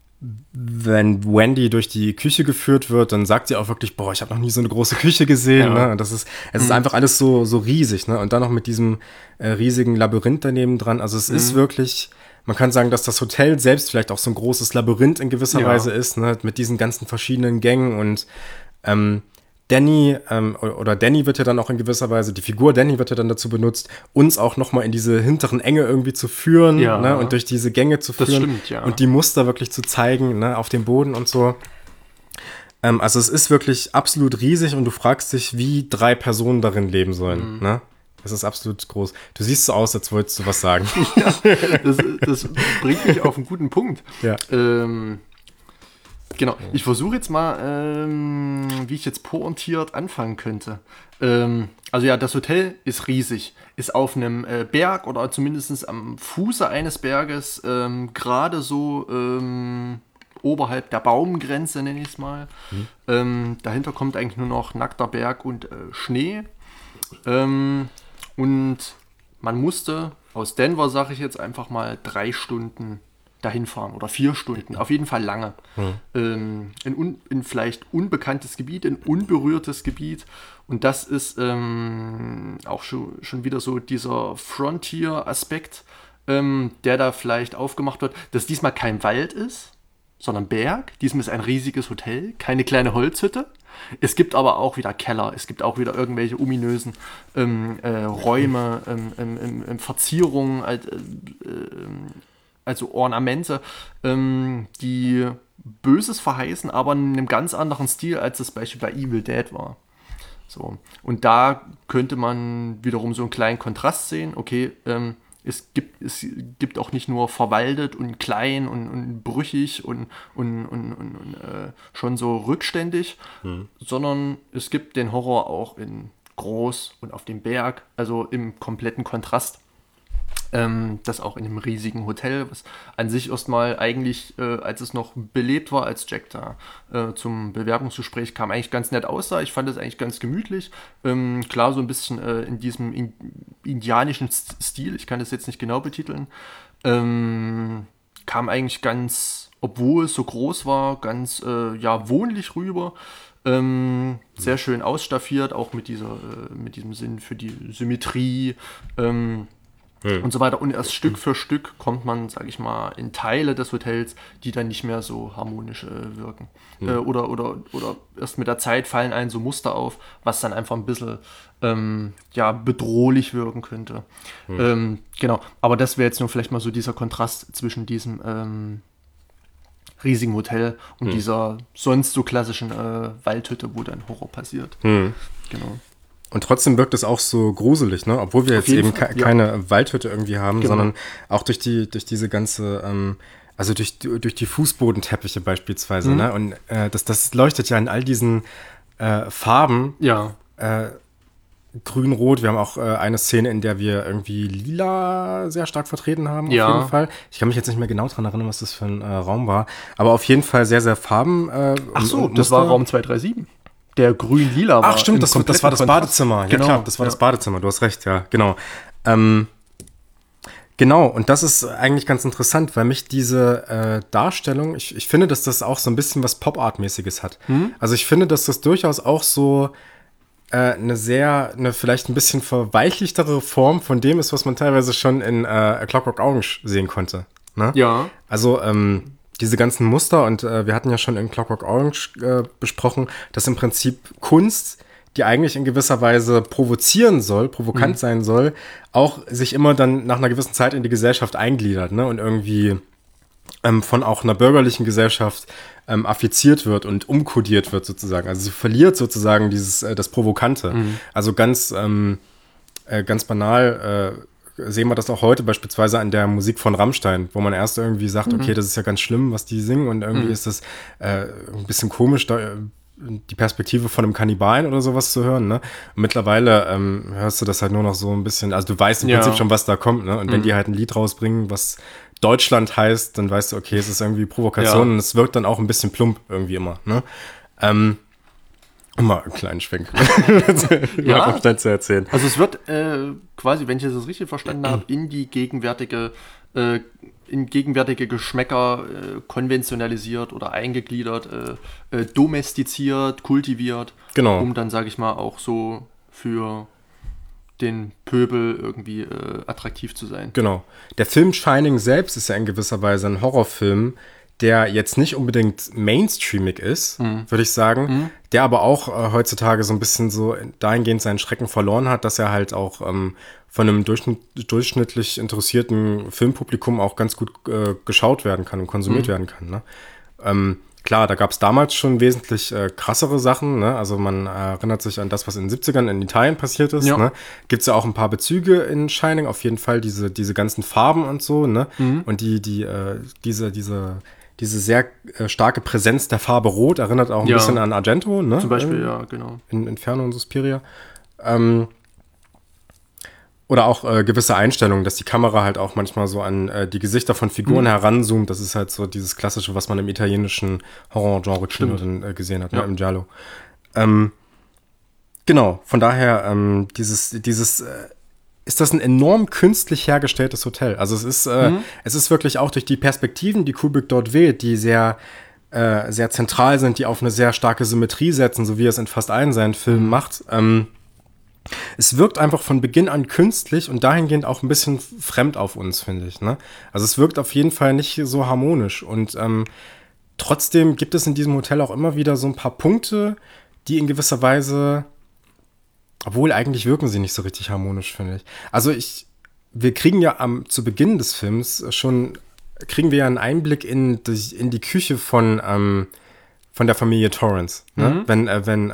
Speaker 1: Wendy durch die Küche geführt wird, dann sagt sie auch wirklich, boah, ich habe noch nie so eine große Küche gesehen, ne? Und es ist einfach alles so riesig, ne? Und dann noch mit diesem riesigen Labyrinth daneben dran. Also es ist wirklich, man kann sagen, dass das Hotel selbst vielleicht auch so ein großes Labyrinth in gewisser Weise ist, ne? Mit diesen ganzen verschiedenen Gängen und Danny wird ja dann auch in gewisser Weise, die Figur Danny wird ja dann dazu benutzt, uns auch nochmal in diese hinteren Enge irgendwie zu führen, ne? Und durch diese Gänge zu führen.
Speaker 2: Das stimmt, ja.
Speaker 1: Und die Muster wirklich zu zeigen, ne? Auf dem Boden und so. Also es ist wirklich absolut riesig und du fragst dich, wie 3 Personen darin leben sollen, ne? Das ist absolut groß. Du siehst so aus, als wolltest du was sagen.
Speaker 2: Ja, das bringt mich auf einen guten Punkt.
Speaker 1: Ja.
Speaker 2: Genau, ich versuche jetzt mal, wie ich jetzt pointiert anfangen könnte. Also ja, das Hotel ist riesig, ist auf einem Berg oder zumindest am Fuße eines Berges, gerade so oberhalb der Baumgrenze, nenne ich es mal. Dahinter kommt eigentlich nur noch nackter Berg und Schnee. Und man musste aus Denver, sage ich jetzt einfach mal, 3 Stunden dahin fahren oder 4 Stunden, auf jeden Fall lange. In vielleicht unbekanntes Gebiet, in unberührtes Gebiet. Und das ist auch schon wieder so dieser Frontier-Aspekt, der da vielleicht aufgemacht wird, dass diesmal kein Wald ist, sondern Berg. Diesem ist ein riesiges Hotel, keine kleine Holzhütte. Es gibt aber auch wieder Keller, es gibt auch wieder irgendwelche ominösen Räume, Verzierungen, also Ornamente, die Böses verheißen, aber in einem ganz anderen Stil, als das Beispiel bei Evil Dead war. So. Und da könnte man wiederum so einen kleinen Kontrast sehen. Okay, es gibt auch nicht nur verwaldet und klein und brüchig und schon so rückständig, sondern es gibt den Horror auch in groß und auf dem Berg, also im kompletten Kontrast. Das auch in einem riesigen Hotel, was an sich erstmal eigentlich, als es noch belebt war, als Jack da zum Bewerbungsgespräch kam, eigentlich ganz nett aussah. Ich fand es eigentlich ganz gemütlich. Klar, so ein bisschen in diesem indianischen Stil, ich kann das jetzt nicht genau betiteln, kam eigentlich ganz, obwohl es so groß war, ganz wohnlich rüber. Sehr schön ausstaffiert, auch mit diesem Sinn für die Symmetrie, und so weiter. Und erst Stück für Stück kommt man, sage ich mal, in Teile des Hotels, die dann nicht mehr so harmonisch wirken. Oder erst mit der Zeit fallen einem so Muster auf, was dann einfach ein bisschen bedrohlich wirken könnte. Genau, aber das wäre jetzt nur vielleicht mal so dieser Kontrast zwischen diesem riesigen Hotel und dieser sonst so klassischen Waldhütte, wo dann Horror passiert. Genau.
Speaker 1: Und trotzdem wirkt es auch so gruselig, ne? Obwohl wir jetzt eben keine Waldhütte irgendwie haben, sondern auch durch diese ganze, also durch die Fußbodenteppiche beispielsweise, ne? Und das leuchtet ja in all diesen Farben.
Speaker 2: Ja.
Speaker 1: Grün, Rot. Wir haben auch eine Szene, in der wir irgendwie Lila sehr stark vertreten haben, auf jeden Fall. Ich kann mich jetzt nicht mehr genau dran erinnern, was das für ein Raum war. Aber auf jeden Fall sehr, sehr Farben.
Speaker 2: Ach so, das war Raum 237. Der grün-lila war.
Speaker 1: Ach stimmt, das war das Badezimmer.
Speaker 2: Genau.
Speaker 1: Ja klar, das war das Badezimmer, du hast recht, ja, genau. Genau, und das ist eigentlich ganz interessant, weil mich diese Darstellung, ich finde, dass das auch so ein bisschen was Pop-Art-mäßiges hat. Also ich finde, dass das durchaus auch so eine vielleicht ein bisschen verweichlichtere Form von dem ist, was man teilweise schon in A Clockwork Orange sehen konnte. Ne?
Speaker 2: Ja.
Speaker 1: Also, diese ganzen Muster, und wir hatten ja schon in Clockwork Orange besprochen, dass im Prinzip Kunst, die eigentlich in gewisser Weise provokant sein soll, auch sich immer dann nach einer gewissen Zeit in die Gesellschaft eingliedert, ne? Und irgendwie von auch einer bürgerlichen Gesellschaft affiziert wird und umkodiert wird sozusagen. Also sie verliert sozusagen das Provokante. Also ganz banal sehen wir das auch heute beispielsweise an der Musik von Rammstein, wo man erst irgendwie sagt, okay, das ist ja ganz schlimm, was die singen, und irgendwie ist das ein bisschen komisch, die Perspektive von einem Kannibalen oder sowas zu hören, ne? Und mittlerweile hörst du das halt nur noch so ein bisschen, also du weißt im Prinzip schon, was da kommt, ne? Und wenn die halt ein Lied rausbringen, was Deutschland heißt, dann weißt du, okay, es ist irgendwie Provokation, und es wirkt dann auch ein bisschen plump irgendwie immer, ne? Mal einen kleinen Schwenk zu erzählen.
Speaker 2: Also es wird quasi, wenn ich das richtig verstanden habe, in gegenwärtige Geschmäcker konventionalisiert oder eingegliedert, domestiziert, kultiviert,
Speaker 1: genau,
Speaker 2: um dann, sage ich mal, auch so für den Pöbel irgendwie attraktiv zu sein.
Speaker 1: Genau. Der Film Shining selbst ist ja in gewisser Weise ein Horrorfilm, der jetzt nicht unbedingt mainstreamig ist, würde ich sagen, der aber auch heutzutage so ein bisschen so dahingehend seinen Schrecken verloren hat, dass er halt auch von einem durchschnittlich interessierten Filmpublikum auch ganz gut geschaut werden kann und konsumiert werden kann. Ne? Klar, da gab es damals schon wesentlich krassere Sachen, ne? Also man erinnert sich an das, was in den 70ern in Italien passiert ist. Ne? Gibt es ja auch ein paar Bezüge in Shining, auf jeden Fall diese ganzen Farben und so, ne? Und diese sehr starke Präsenz der Farbe Rot erinnert auch ein bisschen an Argento, ne?
Speaker 2: Zum Beispiel, ja, genau.
Speaker 1: In Inferno und Suspiria. Oder auch gewisse Einstellungen, dass die Kamera halt auch manchmal so an die Gesichter von Figuren heranzoomt. Das ist halt so dieses Klassische, was man im italienischen Horror-Genre-Kino dann gesehen hat, ne? Im Giallo. Genau, von daher ist das ein enorm künstlich hergestelltes Hotel. Also es ist wirklich auch durch die Perspektiven, die Kubrick dort wählt, die sehr zentral sind, die auf eine sehr starke Symmetrie setzen, so wie er es in fast allen seinen Filmen macht. Es wirkt einfach von Beginn an künstlich und dahingehend auch ein bisschen fremd auf uns, finde ich. Ne? Also es wirkt auf jeden Fall nicht so harmonisch. Und trotzdem gibt es in diesem Hotel auch immer wieder so ein paar Punkte, die in gewisser Weise, obwohl eigentlich wirken sie nicht so richtig harmonisch, finde ich. Also wir kriegen ja zu Beginn des Films kriegen wir ja einen Einblick in die Küche von der Familie Torrance. Ne? Wenn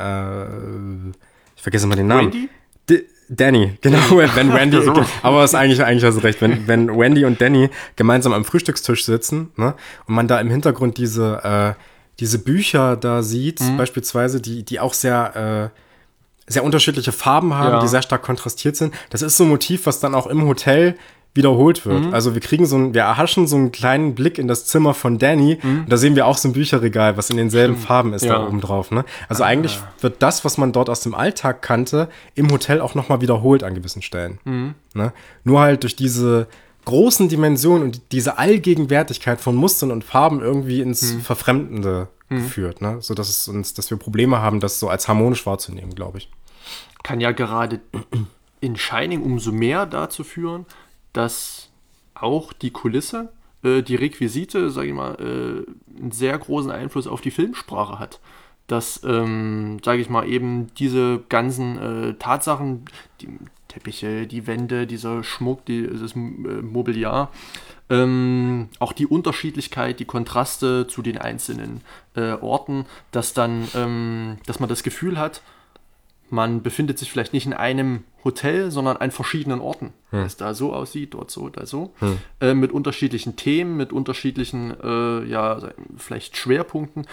Speaker 1: ich vergesse mal den Namen.
Speaker 2: Wendy?
Speaker 1: Danny, genau, wenn Wendy, aber es ist eigentlich hast du recht, wenn Wendy und Danny gemeinsam am Frühstückstisch sitzen, ne, und man da im Hintergrund diese Bücher da sieht, beispielsweise, die auch sehr unterschiedliche Farben haben, die sehr stark kontrastiert sind. Das ist so ein Motiv, was dann auch im Hotel wiederholt wird. Also wir erhaschen so einen kleinen Blick in das Zimmer von Danny und da sehen wir auch so ein Bücherregal, was in denselben Farben ist da oben drauf. Ne? Also eigentlich wird das, was man dort aus dem Alltag kannte, im Hotel auch nochmal wiederholt an gewissen Stellen. Ne? Nur halt durch diese großen Dimensionen und diese Allgegenwärtigkeit von Mustern und Farben irgendwie ins Verfremdende geführt, ne? Sodass dass wir Probleme haben, das so als harmonisch wahrzunehmen, glaube ich.
Speaker 2: Kann ja gerade in Shining umso mehr dazu führen, dass auch die Kulisse, die Requisite, sage ich mal, einen sehr großen Einfluss auf die Filmsprache hat. Dass, sage ich mal, eben diese ganzen Tatsachen, die Teppiche, die Wände, dieser Schmuck, dieses Mobiliar, auch die Unterschiedlichkeit, die Kontraste zu den einzelnen Orten, dass man das Gefühl hat, man befindet sich vielleicht nicht in einem Hotel, sondern an verschiedenen Orten. Es da so aussieht, dort so, da so. Mit unterschiedlichen Themen, mit unterschiedlichen, vielleicht Schwerpunkten.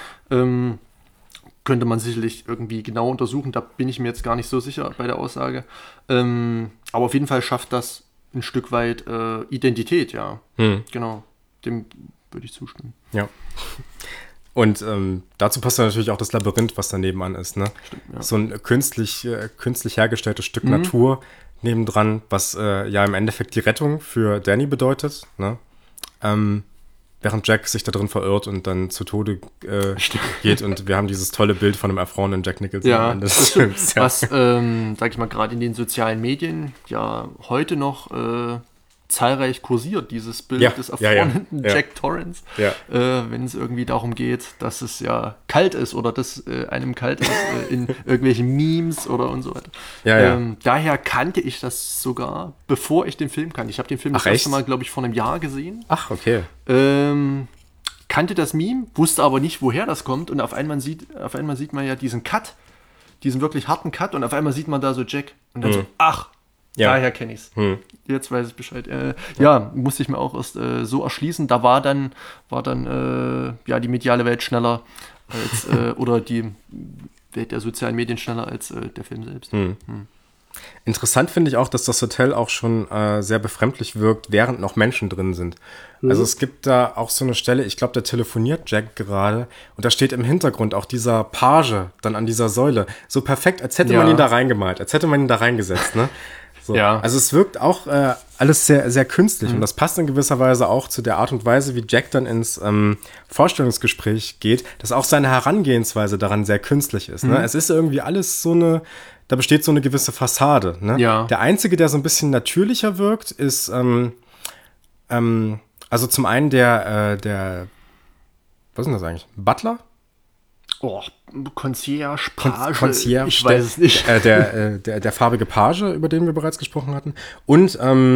Speaker 2: Könnte man sicherlich irgendwie genau untersuchen. Da bin ich mir jetzt gar nicht so sicher bei der Aussage. Aber auf jeden Fall schafft das ein Stück weit Identität, ja. Genau, dem würde ich zustimmen.
Speaker 1: Ja. Und dazu passt dann natürlich auch das Labyrinth, was da nebenan ist. Ne?
Speaker 2: Stimmt, ja.
Speaker 1: So ein künstlich hergestelltes Stück Natur nebendran, was ja im Endeffekt die Rettung für Danny bedeutet. Ne? Während Jack sich da drin verirrt und dann zu Tode geht. Und wir haben dieses tolle Bild von einem erfrorenen Jack Nicholson am Ende des Films. Ja.
Speaker 2: Was, sag ich mal, gerade in den sozialen Medien ja heute noch zahlreich kursiert, dieses Bild des erfrorenen Jack Torrance, wenn es irgendwie darum geht, dass es ja kalt ist oder dass einem kalt ist in irgendwelchen Memes und so weiter. Daher kannte ich das sogar, bevor ich den Film kannte. Ich habe den Film das erste Mal, glaube ich, vor einem Jahr gesehen.
Speaker 1: Ach, okay.
Speaker 2: Kannte das Meme, wusste aber nicht, woher das kommt und auf einmal sieht man ja diesen Cut, diesen wirklich harten Cut und auf einmal sieht man da so Jack und dann so, ach, daher kenne ich es. Jetzt weiß ich Bescheid. Musste ich mir auch erst so erschließen. Da war dann die mediale Welt schneller als oder die Welt der sozialen Medien schneller als der Film selbst.
Speaker 1: Interessant finde ich auch, dass das Hotel auch schon sehr befremdlich wirkt, während noch Menschen drin sind. Also es gibt da auch so eine Stelle, ich glaube, da telefoniert Jack gerade und da steht im Hintergrund auch dieser Page dann an dieser Säule. So perfekt, als hätte man ihn da reingemalt, als hätte man ihn da reingesetzt, ne? So. Ja. Also es wirkt auch alles sehr, sehr künstlich und das passt in gewisser Weise auch zu der Art und Weise, wie Jack dann ins Vorstellungsgespräch geht, dass auch seine Herangehensweise daran sehr künstlich ist. Ne? Es ist irgendwie alles da besteht so eine gewisse Fassade. Ne?
Speaker 2: Ja.
Speaker 1: Der Einzige, der so ein bisschen natürlicher wirkt, ist also zum einen der was ist denn das eigentlich? Butler?
Speaker 2: Concierge, Page,
Speaker 1: Concierge,
Speaker 2: ich weiß es nicht.
Speaker 1: Der farbige Page, über den wir bereits gesprochen hatten. Und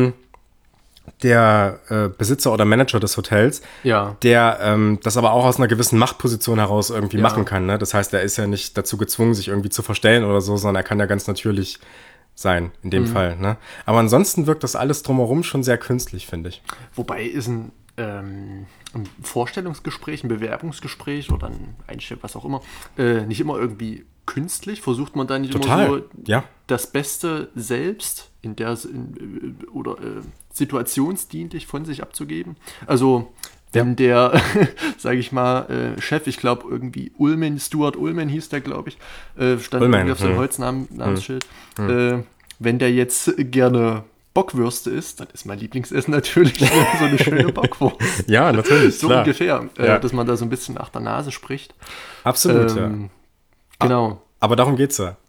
Speaker 1: der Besitzer oder Manager des Hotels, der das aber auch aus einer gewissen Machtposition heraus irgendwie machen kann. Ne? Das heißt, er ist ja nicht dazu gezwungen, sich irgendwie zu verstellen oder so, sondern er kann ja ganz natürlich sein, in dem Fall. Ne? Aber ansonsten wirkt das alles drumherum schon sehr künstlich, finde ich.
Speaker 2: Wobei ist ein Vorstellungsgespräch, ein Bewerbungsgespräch oder ein Einstellung, was auch immer, nicht immer irgendwie künstlich? Versucht man da nicht immer so das Beste selbst oder situationsdienlich von sich abzugeben? Also wenn der, sage ich mal, Chef, ich glaube irgendwie Stuart Ullman hieß der, glaube ich, stand irgendwie auf seinem Holznamensschild, wenn der jetzt gerne Bockwürste isst, dann ist mein Lieblingsessen natürlich so eine schöne Bockwurst.
Speaker 1: Ja, natürlich,
Speaker 2: so
Speaker 1: klar.
Speaker 2: Ungefähr, dass man da so ein bisschen nach der Nase spricht.
Speaker 1: Absolut,
Speaker 2: Genau.
Speaker 1: Aber darum geht's ja.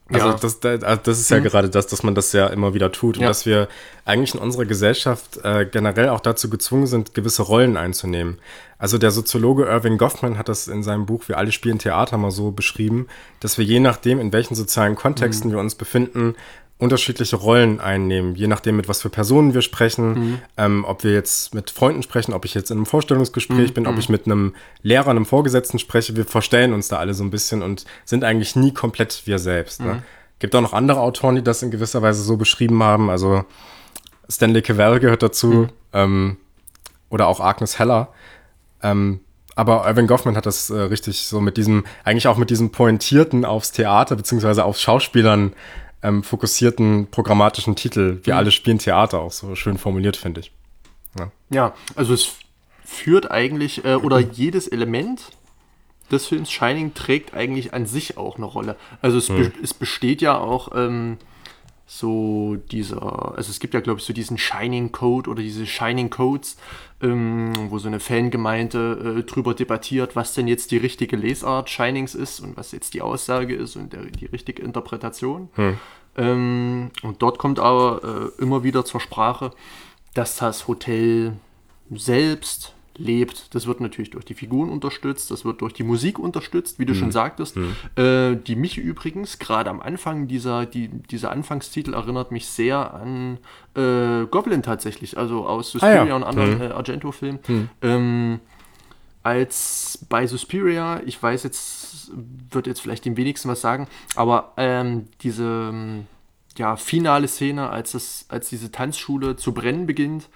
Speaker 1: Also das ist ja gerade das, dass man das ja immer wieder tut und dass wir eigentlich in unserer Gesellschaft generell auch dazu gezwungen sind, gewisse Rollen einzunehmen. Also der Soziologe Irving Goffman hat das in seinem Buch Wir alle spielen Theater mal so beschrieben, dass wir je nachdem, in welchen sozialen Kontexten wir uns befinden, unterschiedliche Rollen einnehmen, je nachdem, mit was für Personen wir sprechen, ob wir jetzt mit Freunden sprechen, ob ich jetzt in einem Vorstellungsgespräch bin, ob ich mit einem Lehrer, einem Vorgesetzten spreche, wir verstellen uns da alle so ein bisschen und sind eigentlich nie komplett wir selbst. Ne? Gibt auch noch andere Autoren, die das in gewisser Weise so beschrieben haben, also Stanley Cavell gehört dazu, oder auch Agnes Heller, aber Irving Goffman hat das richtig so mit diesem, eigentlich auch mit diesem pointierten aufs Theater beziehungsweise auf Schauspielern fokussierten programmatischen Titel. Wir alle spielen Theater, auch so schön formuliert, finde ich.
Speaker 2: Ja, also es führt eigentlich, oder jedes Element des Films Shining trägt eigentlich an sich auch eine Rolle. Also es besteht ja auch so also es gibt ja, glaube ich, so diesen Shining Code oder diese Shining Codes, wo so eine Fangemeinde drüber debattiert, was denn jetzt die richtige Lesart Shinings ist und was jetzt die Aussage ist und die richtige Interpretation. Und dort kommt aber immer wieder zur Sprache, dass das Hotel selbst lebt. Das wird natürlich durch die Figuren unterstützt, das wird durch die Musik unterstützt, wie du schon sagtest. Die mich übrigens, gerade am Anfang, dieser Anfangstitel erinnert mich sehr an Goblin tatsächlich, also aus Suspiria und anderen Argento-Filmen. Als bei Suspiria, ich weiß jetzt, wird jetzt vielleicht dem wenigsten was sagen, aber diese finale Szene, als diese Tanzschule zu brennen beginnt,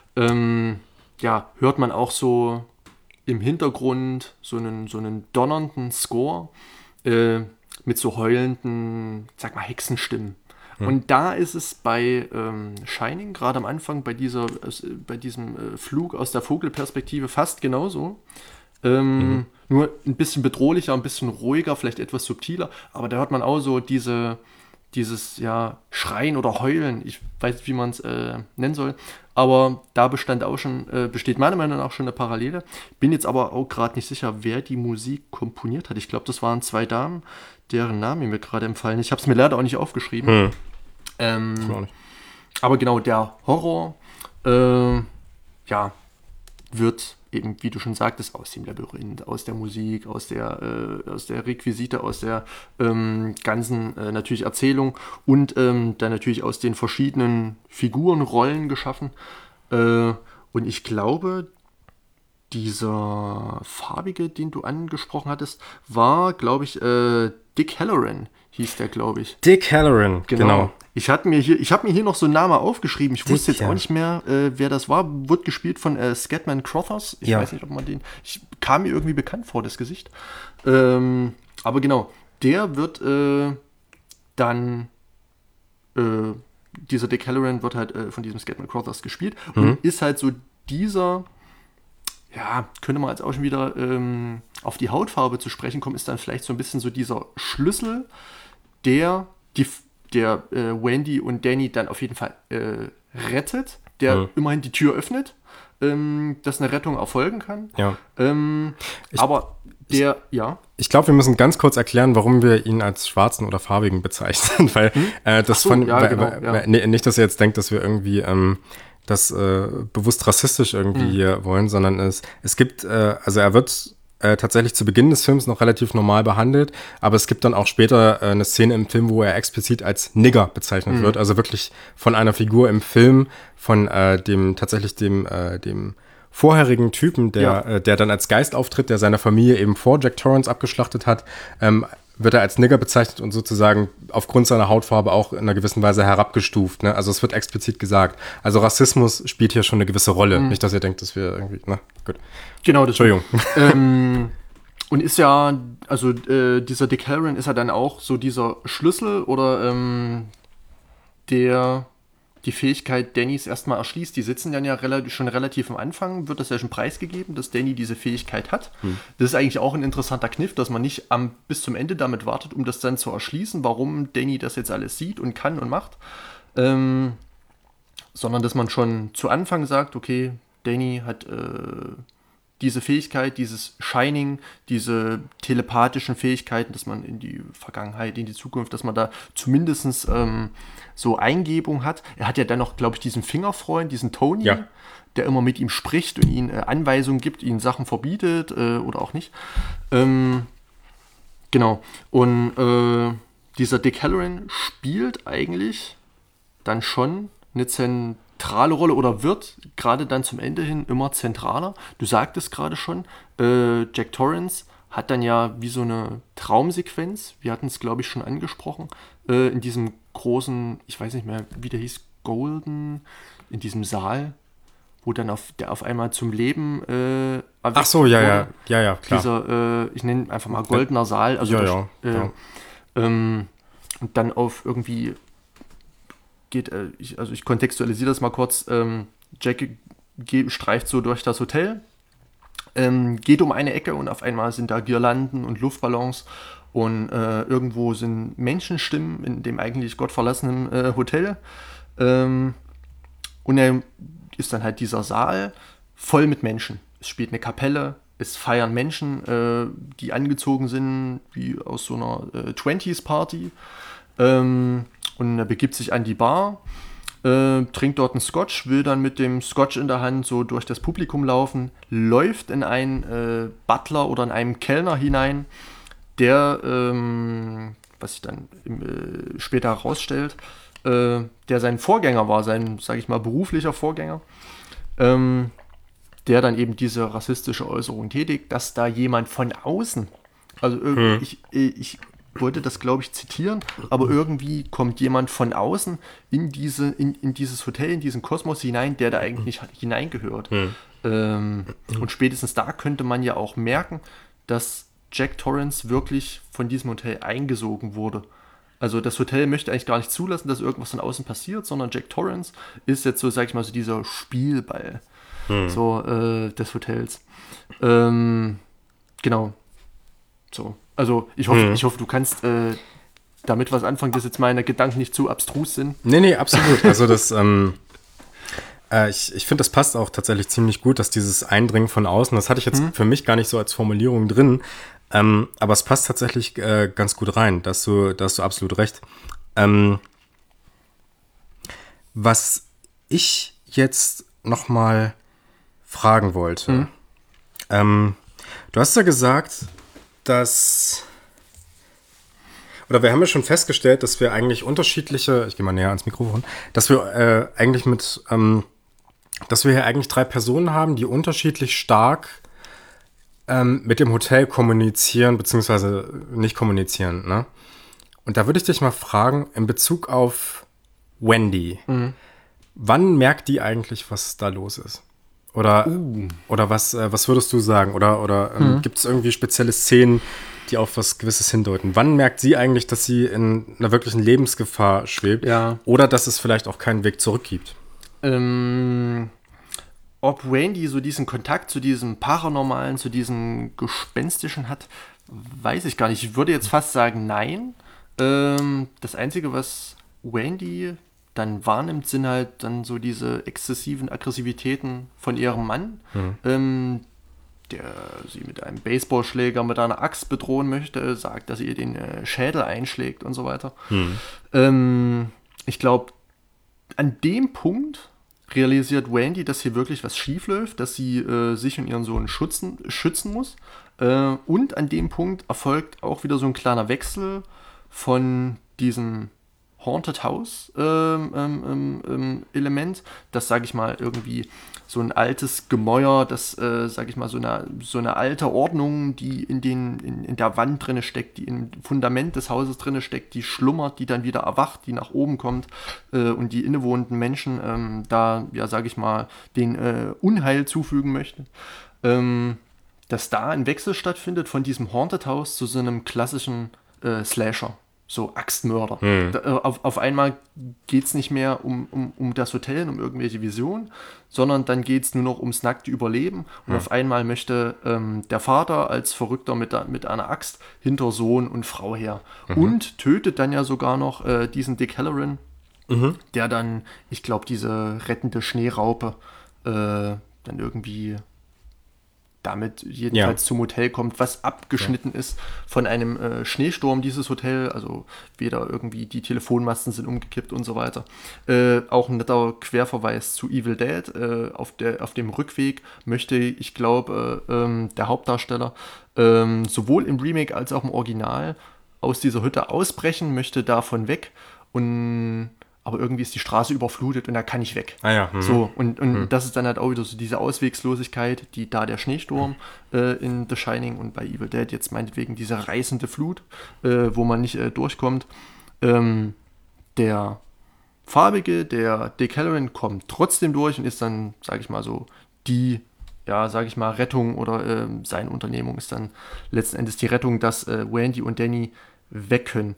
Speaker 2: hört man auch so im Hintergrund so einen donnernden Score mit so heulenden, sag mal, Hexenstimmen. Und da ist es bei Shining, gerade am Anfang, bei diesem Flug aus der Vogelperspektive fast genauso. Nur ein bisschen bedrohlicher, ein bisschen ruhiger, vielleicht etwas subtiler, aber da hört man auch so dieses Schreien oder Heulen, ich weiß nicht, wie man es nennen soll, aber da besteht meiner Meinung nach schon eine Parallele. Bin jetzt aber auch gerade nicht sicher, wer die Musik komponiert hat. Ich glaube, das waren 2 Damen, deren Namen mir gerade empfallen. Ich habe es mir leider auch nicht aufgeschrieben. Aber genau, der Horror wird eben, wie du schon sagtest, aus dem Labyrinth, aus der Musik, aus der Requisite, aus der ganzen natürlich Erzählung und dann natürlich aus den verschiedenen Figurenrollen geschaffen. Und ich glaube, dieser farbige, den du angesprochen hattest, war, glaube ich, Dick Hallorann, hieß der, glaube ich.
Speaker 1: Dick Hallorann, genau.
Speaker 2: Ich habe mir hier noch so einen Namen aufgeschrieben. Ich wusste jetzt auch nicht mehr, wer das war. Wird gespielt von Scatman Crothers. Ich weiß nicht, ob man kam mir irgendwie bekannt vor, das Gesicht. Aber genau, der wird dann dieser Dick Hallorann wird halt von diesem Scatman Crothers gespielt und ist halt so dieser, könnte man jetzt auch schon wieder auf die Hautfarbe zu sprechen kommen, ist dann vielleicht so ein bisschen so dieser Schlüssel, der Wendy und Danny dann auf jeden Fall rettet, der immerhin die Tür öffnet, dass eine Rettung erfolgen kann. Ich
Speaker 1: glaube, wir müssen ganz kurz erklären, warum wir ihn als schwarzen oder farbigen bezeichnen, weil nicht, dass ihr jetzt denkt, dass wir irgendwie das bewusst rassistisch irgendwie hier wollen, sondern es gibt, er wird tatsächlich zu Beginn des Films noch relativ normal behandelt, aber es gibt dann auch später eine Szene im Film, wo er explizit als Nigger bezeichnet wird, also wirklich von einer Figur im Film, von dem vorherigen Typen, der dann als Geist auftritt, der seine Familie eben vor Jack Torrance abgeschlachtet hat, wird er als Nigger bezeichnet und sozusagen aufgrund seiner Hautfarbe auch in einer gewissen Weise herabgestuft. Ne? Also es wird explizit gesagt. Also Rassismus spielt hier schon eine gewisse Rolle. Nicht, dass ihr denkt, dass wir irgendwie, gut.
Speaker 2: Genau, das
Speaker 1: Entschuldigung.
Speaker 2: Und ist ja, also dieser Dick Hallorann ist ja dann auch so dieser Schlüssel oder der die Fähigkeit Dannys erstmal erschließt. Die sitzen dann ja schon relativ am Anfang, wird das ja schon preisgegeben, dass Danny diese Fähigkeit hat. Das ist eigentlich auch ein interessanter Kniff, dass man nicht bis zum Ende damit wartet, um das dann zu erschließen, warum Danny das jetzt alles sieht und kann und macht, sondern dass man schon zu Anfang sagt, okay, Danny hat diese Fähigkeit, dieses Shining, diese telepathischen Fähigkeiten, dass man in die Vergangenheit, in die Zukunft, dass man da zumindest so Eingebung hat. Er hat ja dann noch, glaube ich, diesen Fingerfreund, diesen Tony,
Speaker 1: Ja.
Speaker 2: der immer mit ihm spricht und ihm Anweisungen gibt, ihm Sachen verbietet oder auch nicht. Genau. Und dieser Dick Hallorann spielt eigentlich dann schon eine zentrale Rolle oder wird gerade dann zum Ende hin immer zentraler. Du sagtest gerade schon, Jack Torrance hat dann ja wie so eine Traumsequenz, wir hatten es glaube ich schon angesprochen, in diesem großen, ich weiß nicht mehr, wie der hieß, Golden, in diesem Saal, wo dann der auf einmal zum Leben erweckt
Speaker 1: Ach so, ja, klar.
Speaker 2: Dieser, ich nenne einfach mal goldener Saal, also
Speaker 1: Ja.
Speaker 2: und dann auf irgendwie geht, ich kontextualisiere das mal kurz, Jack streift so durch das Hotel, geht um eine Ecke und auf einmal sind da Girlanden und Luftballons und irgendwo sind Menschenstimmen in dem eigentlich gottverlassenen Hotel. Und er ist dann halt dieser Saal voll mit Menschen. Es spielt eine Kapelle, es feiern Menschen, die angezogen sind wie aus so einer 20s-Party. Und er begibt sich an die Bar, trinkt dort einen Scotch, will dann mit dem Scotch in der Hand so durch das Publikum laufen, läuft in einen Butler oder in einen Kellner hinein, der, was sich dann später herausstellt, der sein Vorgänger war, sein, sage ich mal, beruflicher Vorgänger, der dann eben diese rassistische Äußerung tätigt, dass da jemand von außen, also ich wollte das, glaube ich, zitieren, aber irgendwie kommt jemand von außen in dieses Hotel, in diesen Kosmos hinein, der da eigentlich nicht hineingehört. Und spätestens da könnte man ja auch merken, dass Jack Torrance wirklich von diesem Hotel eingesogen wurde. Also das Hotel möchte eigentlich gar nicht zulassen, dass irgendwas von außen passiert, sondern Jack Torrance ist jetzt so, sag ich mal, so dieser Spielball des Hotels. Genau. So. Also ich hoffe, du kannst damit was anfangen, dass jetzt meine Gedanken nicht zu abstrus sind.
Speaker 1: Nee, absolut. Also das, ich finde, das passt auch tatsächlich ziemlich gut, dass dieses Eindringen von außen, das hatte ich jetzt für mich gar nicht so als Formulierung drin, aber es passt tatsächlich ganz gut rein, da hast du absolut recht. Was ich jetzt noch mal fragen wollte, du hast ja gesagt, oder wir haben ja schon festgestellt, dass wir eigentlich unterschiedliche, ich gehe mal näher ans Mikrofon, dass wir dass wir hier eigentlich 3 Personen haben, die unterschiedlich stark mit dem Hotel kommunizieren, beziehungsweise nicht kommunizieren, ne? Und da würde ich dich mal fragen, in Bezug auf Wendy, wann merkt die eigentlich, was da los ist? Oder was würdest du sagen? Oder gibt es irgendwie spezielle Szenen, die auf was Gewisses hindeuten? Wann merkt sie eigentlich, dass sie in einer wirklichen Lebensgefahr schwebt?
Speaker 2: Ja.
Speaker 1: Oder dass es vielleicht auch keinen Weg zurück gibt?
Speaker 2: Ob Wendy so diesen Kontakt zu diesem Paranormalen, zu diesem Gespenstischen hat, weiß ich gar nicht. Ich würde jetzt fast sagen, nein. Das Einzige, was Wendy dann wahrnimmt, sind halt dann so diese exzessiven Aggressivitäten von ihrem Mann, der sie mit einem Baseballschläger, mit einer Axt bedrohen möchte, sagt, dass sie ihr den Schädel einschlägt und so weiter. Ich glaube, an dem Punkt realisiert Wendy, dass hier wirklich was schief läuft, dass sie sich und ihren Sohn schützen muss. Und an dem Punkt erfolgt auch wieder so ein kleiner Wechsel von diesem Haunted House Element, das, sage ich mal, irgendwie so ein altes Gemäuer, das, sage ich mal, so eine alte Ordnung, die in der Wand drinne steckt, die im Fundament des Hauses drinne steckt, die schlummert, die dann wieder erwacht, die nach oben kommt und die innewohnenden Menschen da, ja, sage ich mal, den Unheil zufügen möchte. Dass da ein Wechsel stattfindet von diesem Haunted House zu so einem klassischen Slasher. So Axtmörder. Auf einmal geht es nicht mehr um das Hotel, um irgendwelche Visionen, sondern dann geht es nur noch ums nackte Überleben. Und auf einmal möchte der Vater als Verrückter mit einer Axt hinter Sohn und Frau her. Und tötet dann ja sogar noch diesen Dick Hallorann, der dann, ich glaube, diese rettende Schneeraupe dann irgendwie damit jedenfalls zum Hotel kommt, was abgeschnitten ist von einem Schneesturm, dieses Hotel. Also weder irgendwie die Telefonmasten sind umgekippt und so weiter. Auch ein netter Querverweis zu Evil Dead. Auf dem Rückweg möchte, ich glaube, der Hauptdarsteller sowohl im Remake als auch im Original aus dieser Hütte ausbrechen, möchte davon weg aber irgendwie ist die Straße überflutet und da kann ich weg. So, und das ist dann halt auch wieder so diese Auswegslosigkeit, die da der Schneesturm in The Shining und bei Evil Dead jetzt meinetwegen diese reißende Flut, wo man nicht durchkommt. Der Farbige, der Dick Hallorann, kommt trotzdem durch und ist dann, sage ich mal so, Rettung oder seine Unternehmung ist dann letzten Endes die Rettung, dass Wendy und Danny weg können.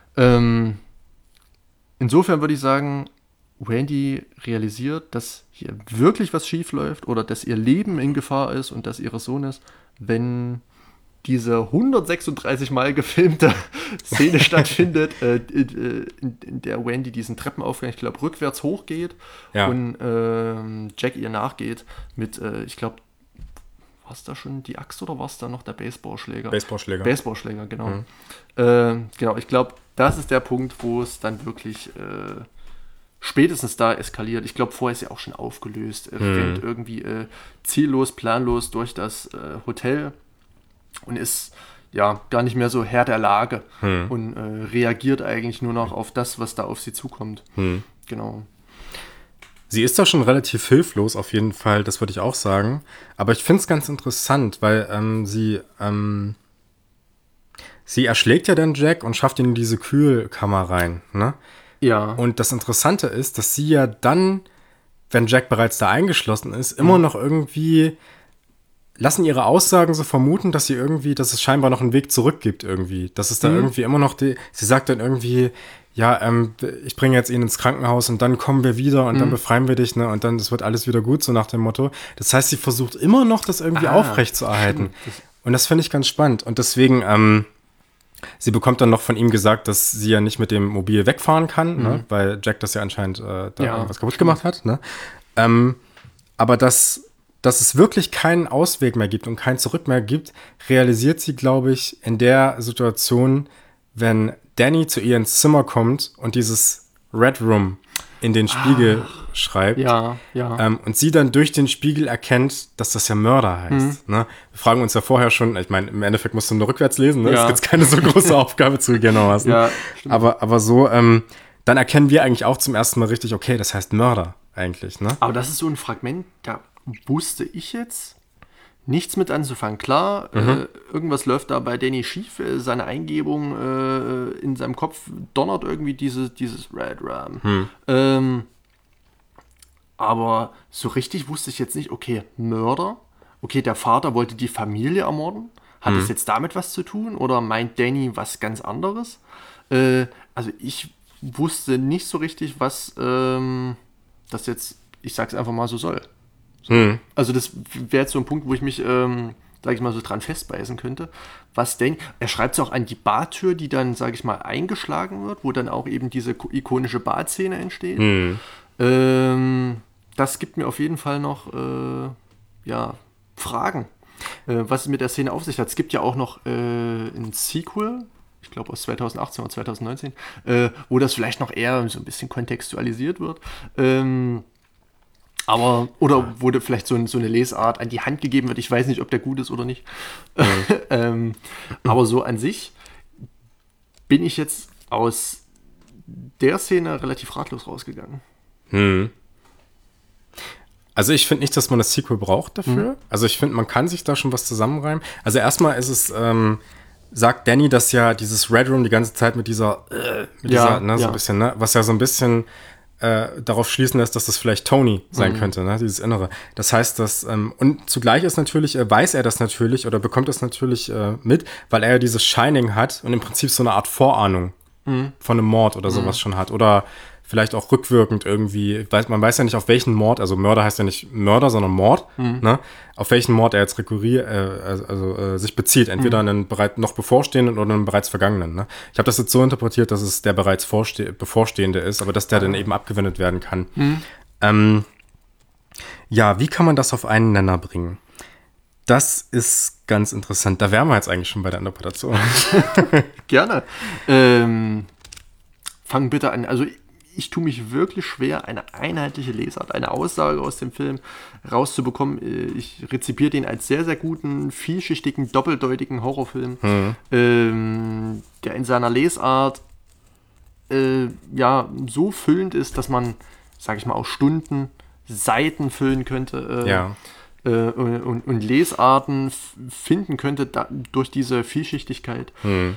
Speaker 2: Insofern würde ich sagen, Wendy realisiert, dass hier wirklich was schief läuft oder dass ihr Leben in Gefahr ist und dass ihres Sohnes, wenn diese 136 Mal gefilmte Szene stattfindet, in der Wendy diesen Treppenaufgang, ich glaube, rückwärts hochgeht und Jack ihr nachgeht mit, ich glaube, war es da schon die Axt oder war es da noch der Baseballschläger? Baseballschläger, genau. Genau, ich glaube, das ist der Punkt, wo es dann wirklich spätestens da eskaliert. Ich glaube, vorher ist ja auch schon aufgelöst. Rennt irgendwie ziellos, planlos durch das Hotel und ist gar nicht mehr so Herr der Lage und reagiert eigentlich nur noch auf das, was da auf sie zukommt. Genau.
Speaker 1: Sie ist da schon relativ hilflos, auf jeden Fall, das würde ich auch sagen. Aber ich finde es ganz interessant, weil sie erschlägt ja dann Jack und schafft ihn in diese Kühlkammer rein, ne?
Speaker 2: Ja.
Speaker 1: Und das Interessante ist, dass sie ja dann, wenn Jack bereits da eingeschlossen ist, immer noch irgendwie lassen ihre Aussagen so vermuten, dass es scheinbar noch einen Weg zurück gibt irgendwie. Dass es da irgendwie immer noch sie sagt dann irgendwie, ich bringe jetzt ihn ins Krankenhaus und dann kommen wir wieder und dann befreien wir dich, ne? Und dann, es wird alles wieder gut, so nach dem Motto. Das heißt, sie versucht immer noch, das irgendwie aufrecht zu erhalten. Und das finde ich ganz spannend. Und deswegen, sie bekommt dann noch von ihm gesagt, dass sie ja nicht mit dem Mobil wegfahren kann, ne? Weil Jack das ja anscheinend irgendwas kaputt gemacht hat, ne? Aber dass es wirklich keinen Ausweg mehr gibt und kein Zurück mehr gibt, realisiert sie, glaube ich, in der Situation, wenn Danny zu ihr ins Zimmer kommt und dieses Red Room in den Spiegel schreibt. Und sie dann durch den Spiegel erkennt, dass das ja Mörder heißt. Ne? Wir fragen uns ja vorher schon, ich meine, im Endeffekt musst du nur rückwärts lesen, ne? Das ist jetzt keine so große Aufgabe zugegebenermaßen. Aber so, dann erkennen wir eigentlich auch zum ersten Mal richtig, okay, das heißt Mörder eigentlich. Ne?
Speaker 2: Aber das ist so ein Fragment, da wusste ich jetzt nichts mit anzufangen. Klar, irgendwas läuft da bei Danny schief. Seine Eingebung in seinem Kopf donnert irgendwie dieses Red Rum. Aber so richtig wusste ich jetzt nicht, okay, Mörder. Okay, der Vater wollte die Familie ermorden. Hat das jetzt damit was zu tun? Oder meint Danny was ganz anderes? Also ich wusste nicht so richtig, was das jetzt, ich sag's einfach mal so soll. Also das wäre jetzt so ein Punkt, wo ich mich, sag ich mal, so dran festbeißen könnte. Was denn? Er schreibt es auch an die Badtür, die dann, sag ich mal, eingeschlagen wird, wo dann auch eben diese ikonische Badszene entsteht. Das gibt mir auf jeden Fall noch Fragen, was es mit der Szene auf sich hat. Es gibt ja auch noch ein Sequel, ich glaube aus 2018 oder 2019, wo das vielleicht noch eher so ein bisschen kontextualisiert wird. Oder wurde vielleicht so eine Lesart an die Hand gegeben wird. Ich weiß nicht, ob der gut ist oder nicht. Aber so an sich bin ich jetzt aus der Szene relativ ratlos rausgegangen.
Speaker 1: Also ich finde nicht, dass man das Sequel braucht dafür. Also ich finde, man kann sich da schon was zusammenreimen. Also erstmal ist es, sagt Danny, dass ja dieses Red Room die ganze Zeit mit dieser so ein bisschen, ne, was ja so ein bisschen darauf schließen lässt, dass das vielleicht Tony sein könnte, ne, dieses Innere. Das heißt, dass, und zugleich ist natürlich, weiß er das natürlich oder bekommt das natürlich mit, weil er ja dieses Shining hat und im Prinzip so eine Art Vorahnung von einem Mord oder sowas schon hat. Oder vielleicht auch rückwirkend irgendwie, man weiß ja nicht, auf welchen Mord, also Mörder heißt ja nicht Mörder, sondern Mord, ne? Auf welchen Mord er jetzt sich bezieht, entweder einen bereits noch bevorstehenden oder einen bereits vergangenen. Ne? Ich habe das jetzt so interpretiert, dass es der bereits bevorstehende ist, aber dass der dann eben abgewendet werden kann. Wie kann man das auf einen Nenner bringen? Das ist ganz interessant. Da wären wir jetzt eigentlich schon bei der Interpretation.
Speaker 2: Gerne. Fang bitte an. Also ich tue mich wirklich schwer, eine einheitliche Lesart, eine Aussage aus dem Film rauszubekommen. Ich rezipiere den als sehr, sehr guten, vielschichtigen, doppeldeutigen Horrorfilm, der in seiner Lesart so füllend ist, dass man, sage ich mal, auch Stunden, Seiten füllen könnte. Und Lesarten finden könnte durch diese Vielschichtigkeit.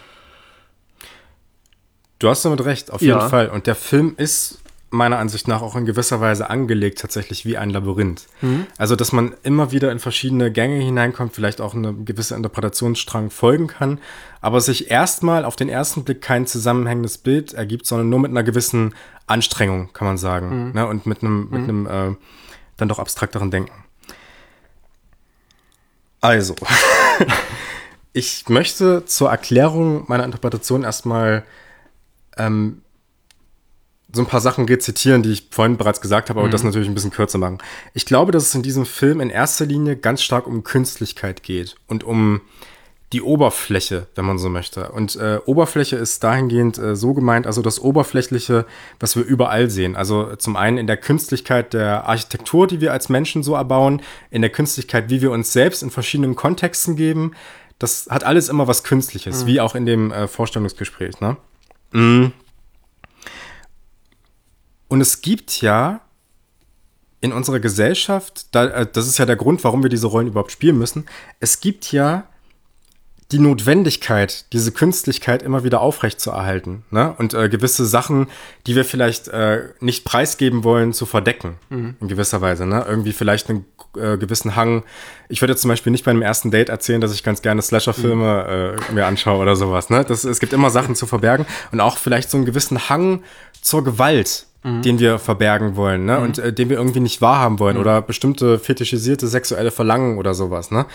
Speaker 1: Du hast damit recht, auf jeden Fall. Und der Film ist meiner Ansicht nach auch in gewisser Weise angelegt, tatsächlich wie ein Labyrinth. Also, dass man immer wieder in verschiedene Gänge hineinkommt, vielleicht auch eine gewisse Interpretationsstrang folgen kann, aber sich erstmal auf den ersten Blick kein zusammenhängendes Bild ergibt, sondern nur mit einer gewissen Anstrengung, kann man sagen. Ne? Und mit einem dann doch abstrakteren Denken. Also, ich möchte zur Erklärung meiner Interpretation erstmal so ein paar Sachen rezitieren, die ich vorhin bereits gesagt habe, aber das natürlich ein bisschen kürzer machen. Ich glaube, dass es in diesem Film in erster Linie ganz stark um Künstlichkeit geht und um die Oberfläche, wenn man so möchte. Und Oberfläche ist dahingehend so gemeint, also das Oberflächliche, was wir überall sehen. Also zum einen in der Künstlichkeit der Architektur, die wir als Menschen so erbauen, in der Künstlichkeit, wie wir uns selbst in verschiedenen Kontexten geben. Das hat alles immer was Künstliches, wie auch in dem Vorstellungsgespräch, ne? Und es gibt ja in unserer Gesellschaft, das ist ja der Grund, warum wir diese Rollen überhaupt spielen müssen, es gibt ja die Notwendigkeit, diese Künstlichkeit immer wieder aufrechtzuerhalten, ne? Und gewisse Sachen, die wir vielleicht nicht preisgeben wollen, zu verdecken, in gewisser Weise, ne? Irgendwie vielleicht einen gewissen Hang. Ich würde jetzt zum Beispiel nicht bei einem ersten Date erzählen, dass ich ganz gerne Slasher-Filme mir anschaue oder sowas, ne? Es gibt immer Sachen zu verbergen und auch vielleicht so einen gewissen Hang zur Gewalt, den wir verbergen wollen, ne? Und den wir irgendwie nicht wahrhaben wollen oder bestimmte fetischisierte sexuelle Verlangen oder sowas, ne?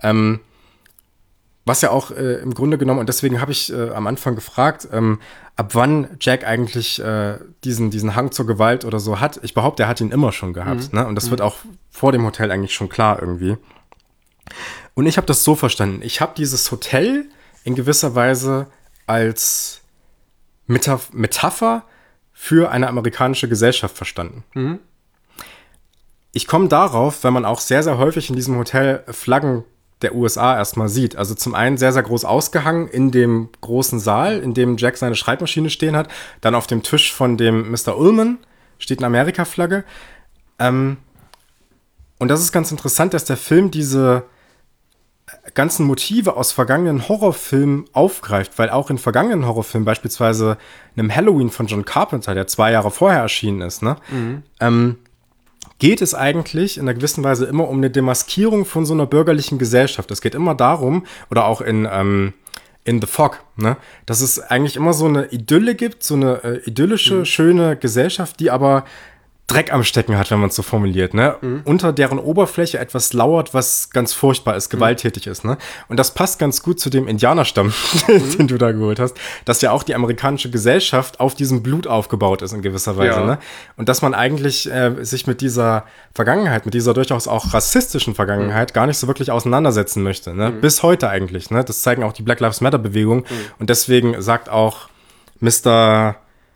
Speaker 1: Was ja auch im Grunde genommen, und deswegen habe ich am Anfang gefragt, ab wann Jack eigentlich diesen Hang zur Gewalt oder so hat. Ich behaupte, er hat ihn immer schon gehabt. Ne? Und das wird auch vor dem Hotel eigentlich schon klar irgendwie. Und ich habe das so verstanden. Ich habe dieses Hotel in gewisser Weise als Metapher für eine amerikanische Gesellschaft verstanden. Ich komme darauf, wenn man auch sehr, sehr häufig in diesem Hotel Flaggen der USA erstmal sieht. Also zum einen sehr, sehr groß ausgehangen in dem großen Saal, in dem Jack seine Schreibmaschine stehen hat. Dann auf dem Tisch von dem Mr. Ullman steht eine Amerika-Flagge. Und das ist ganz interessant, dass der Film diese ganzen Motive aus vergangenen Horrorfilmen aufgreift, weil auch in vergangenen Horrorfilmen, beispielsweise einem Halloween von John Carpenter, der 2 Jahre vorher erschienen ist, ne? Geht es eigentlich in einer gewissen Weise immer um eine Demaskierung von so einer bürgerlichen Gesellschaft. Es geht immer darum, oder auch in The Fog, ne, dass es eigentlich immer so eine Idylle gibt, so eine idyllische, schöne Gesellschaft, die aber Dreck am Stecken hat, wenn man es so formuliert, ne? Unter deren Oberfläche etwas lauert, was ganz furchtbar ist, gewalttätig ist, ne? Und das passt ganz gut zu dem Indianerstamm, den du da geholt hast, dass ja auch die amerikanische Gesellschaft auf diesem Blut aufgebaut ist in gewisser Weise, ne? Und dass man eigentlich sich mit dieser Vergangenheit, mit dieser durchaus auch rassistischen Vergangenheit gar nicht so wirklich auseinandersetzen möchte, ne? Bis heute eigentlich, ne? Das zeigen auch die Black Lives Matter Bewegung und deswegen sagt auch Mr.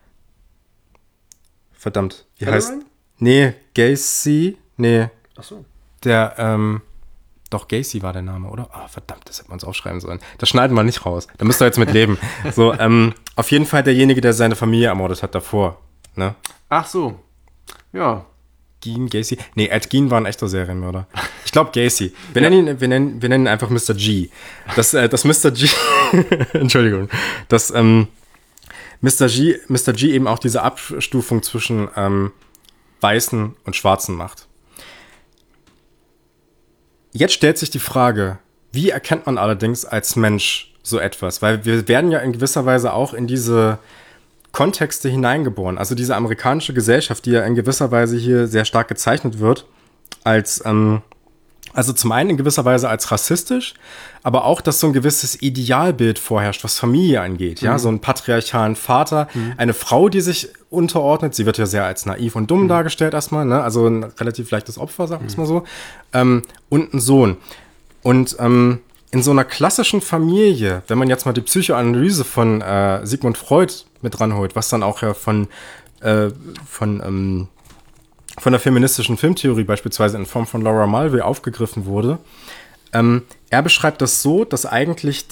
Speaker 1: Verdammt, wie heißt? Nee, Gacy. Nee.
Speaker 2: Ach so.
Speaker 1: Der, doch, Gacy war der Name, oder? Ah, verdammt, das hätte man uns aufschreiben sollen. Das schneiden wir nicht raus. Da müsst ihr jetzt mit leben. So, auf jeden Fall derjenige, der seine Familie ermordet hat davor. Ne?
Speaker 2: Ach so. Ja.
Speaker 1: Gein, Gacy. Nee, Ed Gein war ein echter Serienmörder. Ich glaube Gacy. Wir nennen ihn einfach Mr. G. Das Mr. G. Entschuldigung. Das, Mr. G eben auch diese Abstufung zwischen Weißen und Schwarzen macht. Jetzt stellt sich die Frage, wie erkennt man allerdings als Mensch so etwas? Weil wir werden ja in gewisser Weise auch in diese Kontexte hineingeboren. Also diese amerikanische Gesellschaft, die ja in gewisser Weise hier sehr stark gezeichnet wird, als also zum einen in gewisser Weise als rassistisch, aber auch, dass so ein gewisses Idealbild vorherrscht, was Familie angeht. Ja, so einen patriarchalen Vater, eine Frau, die sich unterordnet. Sie wird ja sehr als naiv und dumm dargestellt erstmal, ne? Also ein relativ leichtes Opfer, sagen wir es mal so. Und ein Sohn. Und in so einer klassischen Familie, wenn man jetzt mal die Psychoanalyse von Sigmund Freud mit ranholt, was dann auch ja von der feministischen Filmtheorie beispielsweise in Form von Laura Mulvey aufgegriffen wurde, er beschreibt das so, dass eigentlich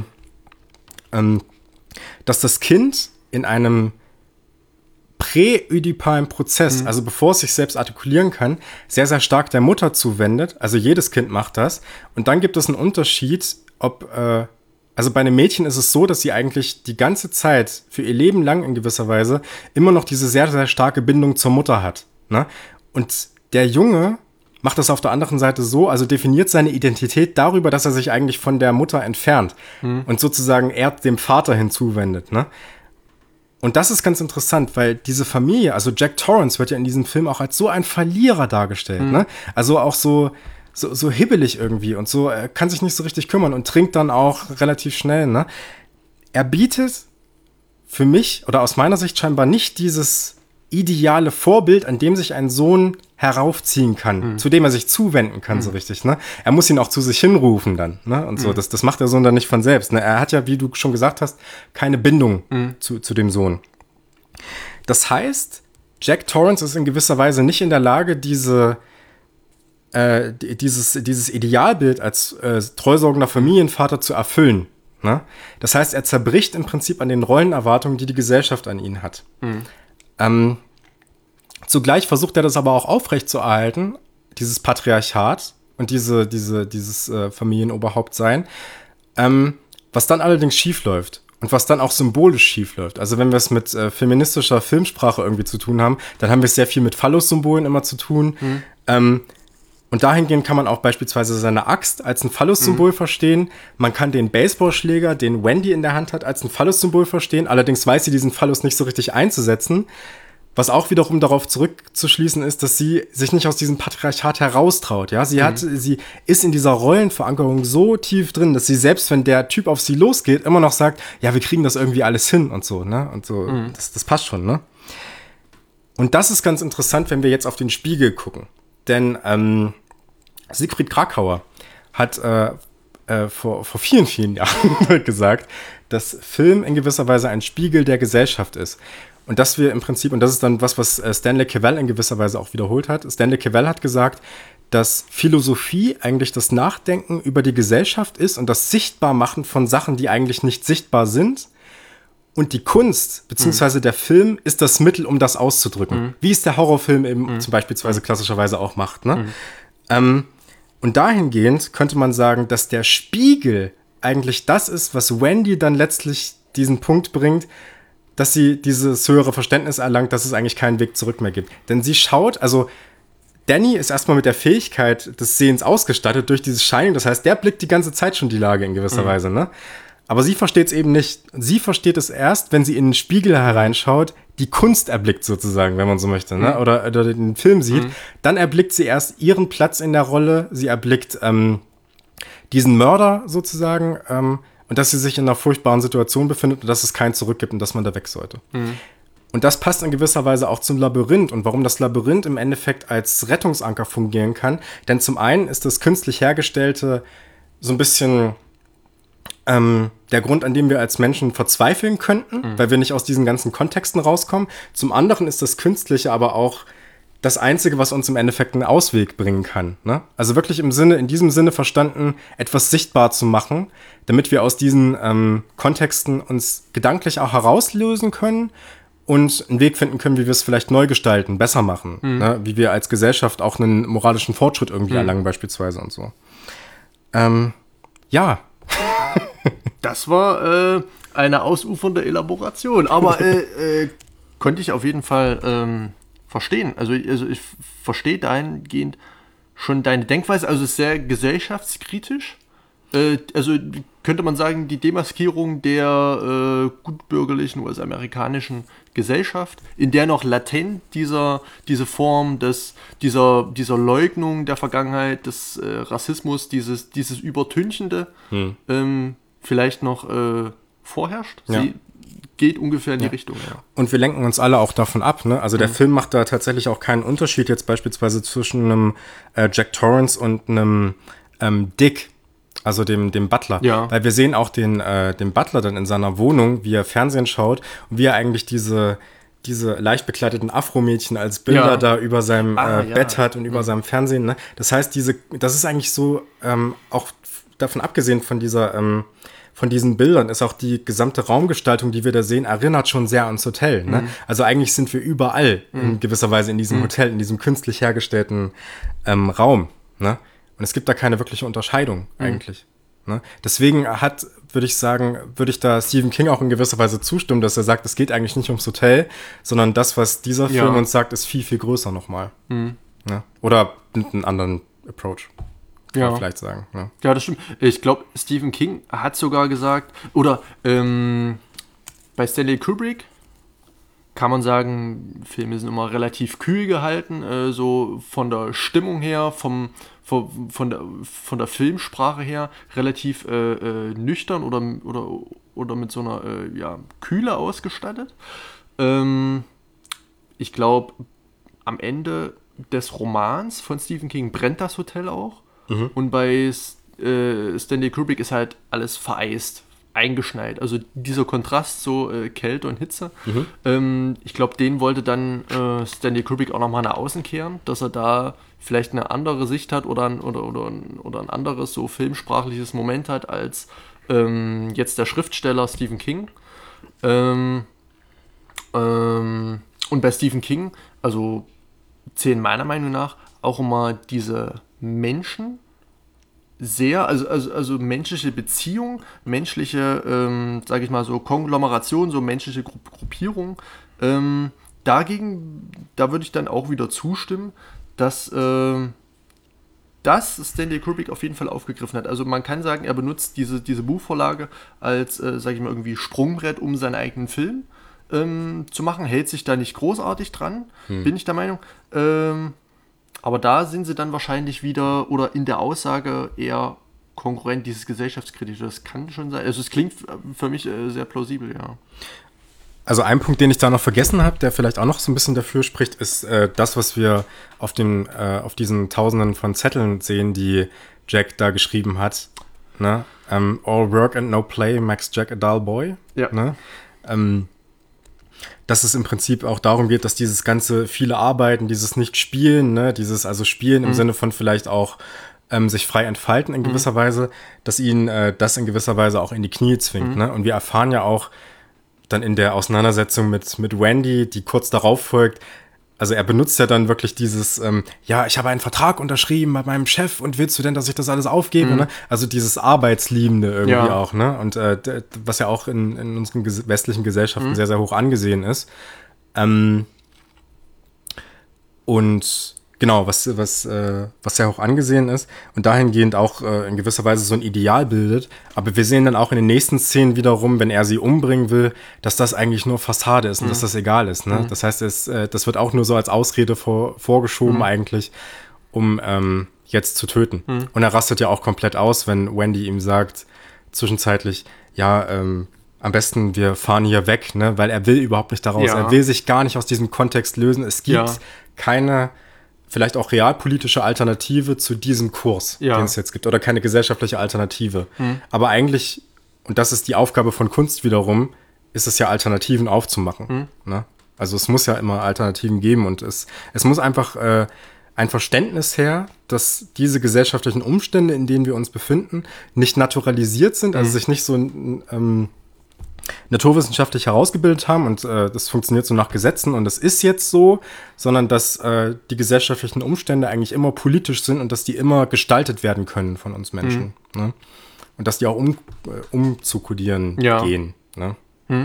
Speaker 1: dass das Kind in einem präödipalen Prozess, also bevor es sich selbst artikulieren kann, sehr, sehr stark der Mutter zuwendet. Also jedes Kind macht das. Und dann gibt es einen Unterschied, also bei einem Mädchen ist es so, dass sie eigentlich die ganze Zeit, für ihr Leben lang in gewisser Weise, immer noch diese sehr, sehr starke Bindung zur Mutter hat. Ne? Und der Junge macht das auf der anderen Seite so, also definiert seine Identität darüber, dass er sich eigentlich von der Mutter entfernt und sozusagen eher dem Vater hinzuwendet. Ne? Und das ist ganz interessant, weil diese Familie, also Jack Torrance wird ja in diesem Film auch als so ein Verlierer dargestellt. Ne? Also auch so hibbelig irgendwie und so, er kann sich nicht so richtig kümmern und trinkt dann auch relativ schnell. Ne? Er bietet für mich oder aus meiner Sicht scheinbar nicht dieses ideale Vorbild, an dem sich ein Sohn heraufziehen kann, zu dem er sich zuwenden kann, so richtig. Ne? Er muss ihn auch zu sich hinrufen dann. Ne? Und so, das macht der Sohn dann nicht von selbst. Ne? Er hat ja, wie du schon gesagt hast, keine Bindung zu dem Sohn. Das heißt, Jack Torrance ist in gewisser Weise nicht in der Lage, dieses Idealbild als treusorgender Familienvater zu erfüllen. Ne? Das heißt, er zerbricht im Prinzip an den Rollenerwartungen, die die Gesellschaft an ihn hat. Zugleich versucht er das aber auch aufrechtzuerhalten, dieses Patriarchat und dieses Familienoberhauptsein, was dann allerdings schief läuft und was dann auch symbolisch schief läuft. Also wenn wir es mit feministischer Filmsprache irgendwie zu tun haben, dann haben wir es sehr viel mit Phallus-Symbolen immer zu tun. Und dahingehend kann man auch beispielsweise seine Axt als ein Phallus-Symbol verstehen. Man kann den Baseballschläger, den Wendy in der Hand hat, als ein Phallus-Symbol verstehen. Allerdings weiß sie diesen Phallus nicht so richtig einzusetzen. Was auch wiederum darauf zurückzuschließen ist, dass sie sich nicht aus diesem Patriarchat heraustraut. Ja? Sie ist in dieser Rollenverankerung so tief drin, dass sie selbst, wenn der Typ auf sie losgeht, immer noch sagt, ja, wir kriegen das irgendwie alles hin und so. Ne? Und so, das passt schon. Ne? Und das ist ganz interessant, wenn wir jetzt auf den Spiegel gucken. Denn Siegfried Kracauer hat vor vielen, vielen Jahren gesagt, dass Film in gewisser Weise ein Spiegel der Gesellschaft ist. Und dass wir im Prinzip, und das ist dann was Stanley Cavell in gewisser Weise auch wiederholt hat, Stanley Cavell hat gesagt, dass Philosophie eigentlich das Nachdenken über die Gesellschaft ist und das Sichtbarmachen von Sachen, die eigentlich nicht sichtbar sind. Und die Kunst, beziehungsweise der Film, ist das Mittel, um das auszudrücken. Wie es der Horrorfilm eben zum beispielsweise klassischerweise auch macht. Ne? Und dahingehend könnte man sagen, dass der Spiegel eigentlich das ist, was Wendy dann letztlich diesen Punkt bringt, dass sie dieses höhere Verständnis erlangt, dass es eigentlich keinen Weg zurück mehr gibt. Denn sie schaut, also Danny ist erstmal mit der Fähigkeit des Sehens ausgestattet durch dieses Shining. Das heißt, der blickt die ganze Zeit schon die Lage in gewisser Weise. Ne? Aber sie versteht es eben nicht. Sie versteht es erst, wenn sie in den Spiegel hereinschaut, die Kunst erblickt sozusagen, wenn man so möchte, ne? Oder den Film sieht. Dann erblickt sie erst ihren Platz in der Rolle. Sie erblickt diesen Mörder sozusagen und dass sie sich in einer furchtbaren Situation befindet und dass es kein Zurück gibt und dass man da weg sollte. Und das passt in gewisser Weise auch zum Labyrinth und warum das Labyrinth im Endeffekt als Rettungsanker fungieren kann. Denn zum einen ist das künstlich hergestellte so ein bisschen der Grund, an dem wir als Menschen verzweifeln könnten, weil wir nicht aus diesen ganzen Kontexten rauskommen. Zum anderen ist das Künstliche aber auch das Einzige, was uns im Endeffekt einen Ausweg bringen kann. Ne? Also wirklich in diesem Sinne verstanden, etwas sichtbar zu machen, damit wir aus diesen Kontexten uns gedanklich auch herauslösen können und einen Weg finden können, wie wir es vielleicht neu gestalten, besser machen. Ne? Wie wir als Gesellschaft auch einen moralischen Fortschritt irgendwie erlangen beispielsweise und so. Ja.
Speaker 2: Das war eine ausufernde Elaboration, aber konnte ich auf jeden Fall verstehen. Also ich verstehe dahingehend schon deine Denkweise, also ist sehr gesellschaftskritisch. Also könnte man sagen, die Demaskierung der gutbürgerlichen US-amerikanischen Gesellschaft, in der noch latent diese Form dieser Leugnung der Vergangenheit, des Rassismus, dieses Übertünchende vielleicht noch vorherrscht.
Speaker 1: Ja.
Speaker 2: Sie geht ungefähr in die Richtung. Ja.
Speaker 1: Und wir lenken uns alle auch davon ab. Ne? Also der Film macht da tatsächlich auch keinen Unterschied jetzt beispielsweise zwischen einem Jack Torrance und einem Dick. Also dem Butler.
Speaker 2: Ja.
Speaker 1: Weil wir sehen auch den Butler dann in seiner Wohnung, wie er Fernsehen schaut und wie er eigentlich diese leicht bekleideten Afromädchen als Bilder da über seinem Bett hat und über seinem Fernsehen. Ne? Das heißt, das ist eigentlich so, auch davon abgesehen von von diesen Bildern, ist auch die gesamte Raumgestaltung, die wir da sehen, erinnert schon sehr ans Hotel. Ne? Also eigentlich sind wir überall in gewisser Weise in diesem Hotel, in diesem künstlich hergestellten Raum. Ne? Und es gibt da keine wirkliche Unterscheidung eigentlich. Ne? Deswegen würde ich da Stephen King auch in gewisser Weise zustimmen, dass er sagt, es geht eigentlich nicht ums Hotel, sondern das, was dieser Film uns sagt, ist viel, viel größer nochmal. Ne? Oder mit einem anderen Approach, kann man vielleicht sagen. Ne?
Speaker 2: Ja, das stimmt. Ich glaube, Stephen King hat sogar gesagt, oder bei Stanley Kubrick kann man sagen, Filme sind immer relativ kühl gehalten, so von der Stimmung her, von der Filmsprache her relativ nüchtern oder mit so einer Kühle ausgestattet. Ich glaube, am Ende des Romans von Stephen King brennt das Hotel auch. Und bei Stanley Kubrick ist halt alles vereist, eingeschneit. Also dieser Kontrast, so Kälte und Hitze. Ich glaube, den wollte dann Stanley Kubrick auch nochmal nach außen kehren, dass er da vielleicht eine andere Sicht hat oder ein anderes so filmsprachliches Moment hat als jetzt der Schriftsteller Stephen King. Und bei Stephen King, also zählen meiner Meinung nach auch immer diese Menschen sehr, also menschliche Beziehung, menschliche, sage ich mal so, Konglomeration, so menschliche Gruppierung. Dagegen, da würde ich dann auch wieder zustimmen, dass das Stanley Kubrick auf jeden Fall aufgegriffen hat. Also man kann sagen, er benutzt diese Buchvorlage als, sage ich mal, irgendwie Sprungbrett, um seinen eigenen Film zu machen, hält sich da nicht großartig dran, bin ich der Meinung. Aber da sind sie dann wahrscheinlich wieder, oder in der Aussage eher konkurrent, dieses gesellschaftskritische. Das kann schon sein. Also es klingt für mich sehr plausibel, ja.
Speaker 1: Also ein Punkt, den ich da noch vergessen habe, der vielleicht auch noch so ein bisschen dafür spricht, ist das, was wir auf diesen Tausenden von Zetteln sehen, die Jack da geschrieben hat. Ne? All work and no play makes Jack a dull boy.
Speaker 2: Ja.
Speaker 1: Ne? Dass es im Prinzip auch darum geht, dass dieses ganze viele Arbeiten, dieses Nicht-Spielen, ne, dieses also Spielen im Sinne von vielleicht auch sich frei entfalten in gewisser Weise, dass ihn das in gewisser Weise auch in die Knie zwingt. Ne? Und wir erfahren ja auch dann in der Auseinandersetzung mit Wendy, die kurz darauf folgt, also er benutzt ja dann wirklich dieses, ja, ich habe einen Vertrag unterschrieben bei meinem Chef und willst du denn, dass ich das alles aufgebe? Ne? Also dieses Arbeitsliebende irgendwie auch, ne? Und was ja auch in unseren westlichen Gesellschaften sehr, sehr hoch angesehen ist. Und genau, was sehr hoch angesehen ist und dahingehend auch in gewisser Weise so ein Ideal bildet. Aber wir sehen dann auch in den nächsten Szenen wiederum, wenn er sie umbringen will, dass das eigentlich nur Fassade ist und dass das egal ist. Ne? Das heißt, das wird auch nur so als Ausrede vorgeschoben eigentlich, um jetzt zu töten. Und er rastet ja auch komplett aus, wenn Wendy ihm sagt, zwischenzeitlich, ja, am besten wir fahren hier weg, ne? Weil er will überhaupt nicht daraus. Ja. Er will sich gar nicht aus diesem Kontext lösen. Es gibt keine vielleicht auch realpolitische Alternative zu diesem Kurs, den es jetzt gibt, oder keine gesellschaftliche Alternative. Aber eigentlich, und das ist die Aufgabe von Kunst wiederum, ist es ja Alternativen aufzumachen. Ne? Also es muss ja immer Alternativen geben und es muss einfach ein Verständnis her, dass diese gesellschaftlichen Umstände, in denen wir uns befinden, nicht naturalisiert sind, also sich nicht so naturwissenschaftlich herausgebildet haben und das funktioniert so nach Gesetzen und es ist jetzt so, sondern dass die gesellschaftlichen Umstände eigentlich immer politisch sind und dass die immer gestaltet werden können von uns Menschen. Ne? Und dass die auch umzukodieren gehen. Ne?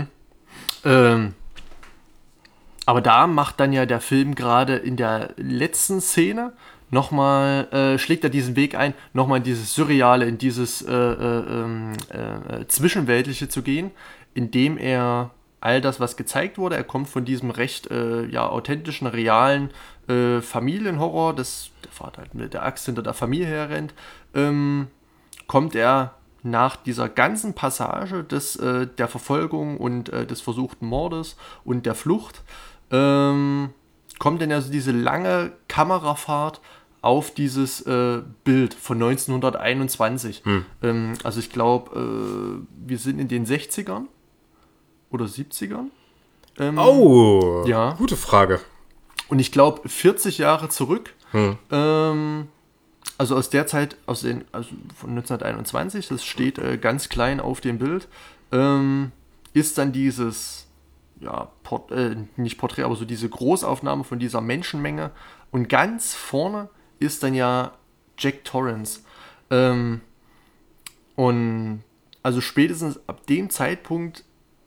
Speaker 2: Aber da macht dann ja der Film gerade in der letzten Szene nochmal, schlägt er diesen Weg ein, nochmal in dieses Surreale, in dieses Zwischenweltliche zu gehen, indem er all das, was gezeigt wurde, er kommt von diesem recht authentischen, realen Familienhorror, der Vater halt mit der Axt hinter der Familie herrennt, kommt er nach dieser ganzen Passage der Verfolgung und des versuchten Mordes und der Flucht, kommt dann also diese lange Kamerafahrt auf dieses Bild von 1921. Also ich glaube, wir sind in den 60ern oder 70ern. Ja.
Speaker 1: Gute Frage.
Speaker 2: Und ich glaube, 40 Jahre zurück, also aus der Zeit, also von 1921, das steht ganz klein auf dem Bild, ist dann dieses, ja, nicht Porträt, aber so diese Großaufnahme von dieser Menschenmenge. Und ganz vorne ist dann ja Jack Torrance. Und also spätestens ab dem Zeitpunkt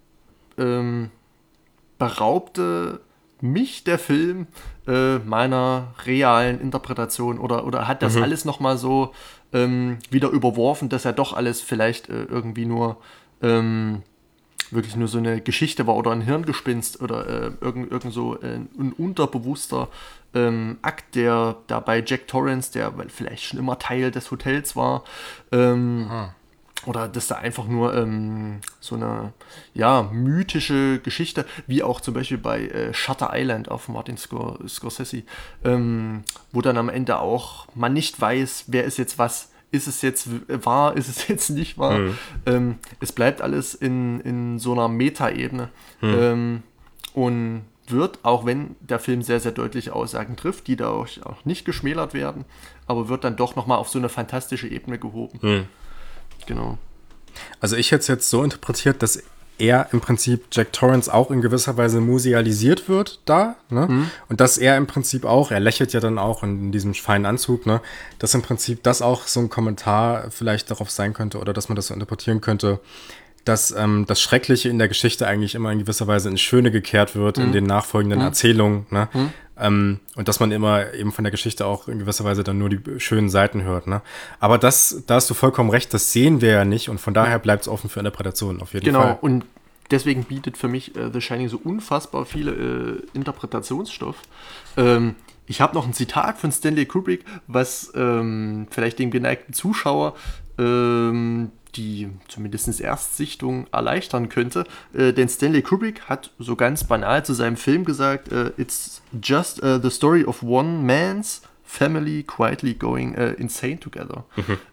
Speaker 2: beraubte mich der Film meiner realen Interpretation oder hat das alles nochmal so wieder überworfen, dass er doch alles vielleicht irgendwie nur wirklich nur so eine Geschichte war oder ein Hirngespinst oder irgend so ein unterbewusster Akt, der da bei Jack Torrance, der vielleicht schon immer Teil des Hotels war, oder dass da einfach nur so eine mythische Geschichte, wie auch zum Beispiel bei Shutter Island auf Martin Scorsese, wo dann am Ende auch man nicht weiß, wer ist jetzt was. Ist es jetzt wahr, ist es jetzt nicht wahr? Es bleibt alles in so einer Meta-Ebene und wird, auch wenn der Film sehr, sehr deutliche Aussagen trifft, die da auch nicht geschmälert werden, aber wird dann doch nochmal auf so eine fantastische Ebene gehoben. Genau.
Speaker 1: Also ich hätte es jetzt so interpretiert, dass er im Prinzip Jack Torrance auch in gewisser Weise musealisiert wird da, ne? Und dass er im Prinzip auch, er lächelt ja dann auch in diesem feinen Anzug, ne? Dass im Prinzip das auch so ein Kommentar vielleicht darauf sein könnte oder dass man das so interpretieren könnte, dass das Schreckliche in der Geschichte eigentlich immer in gewisser Weise ins Schöne gekehrt wird in den nachfolgenden Erzählungen, ne? Und dass man immer eben von der Geschichte auch in gewisser Weise dann nur die schönen Seiten hört, ne? Aber da hast du vollkommen recht, das sehen wir ja nicht und von daher bleibt es offen für Interpretationen auf jeden Fall.
Speaker 2: Genau, und deswegen bietet für mich The Shining so unfassbar viele Interpretationsstoff. Ich habe noch ein Zitat von Stanley Kubrick, was vielleicht dem geneigten Zuschauer die zumindest Erstsichtung erleichtern könnte. Denn Stanley Kubrick hat so ganz banal zu seinem Film gesagt, it's just the story of one man's family quietly going insane together.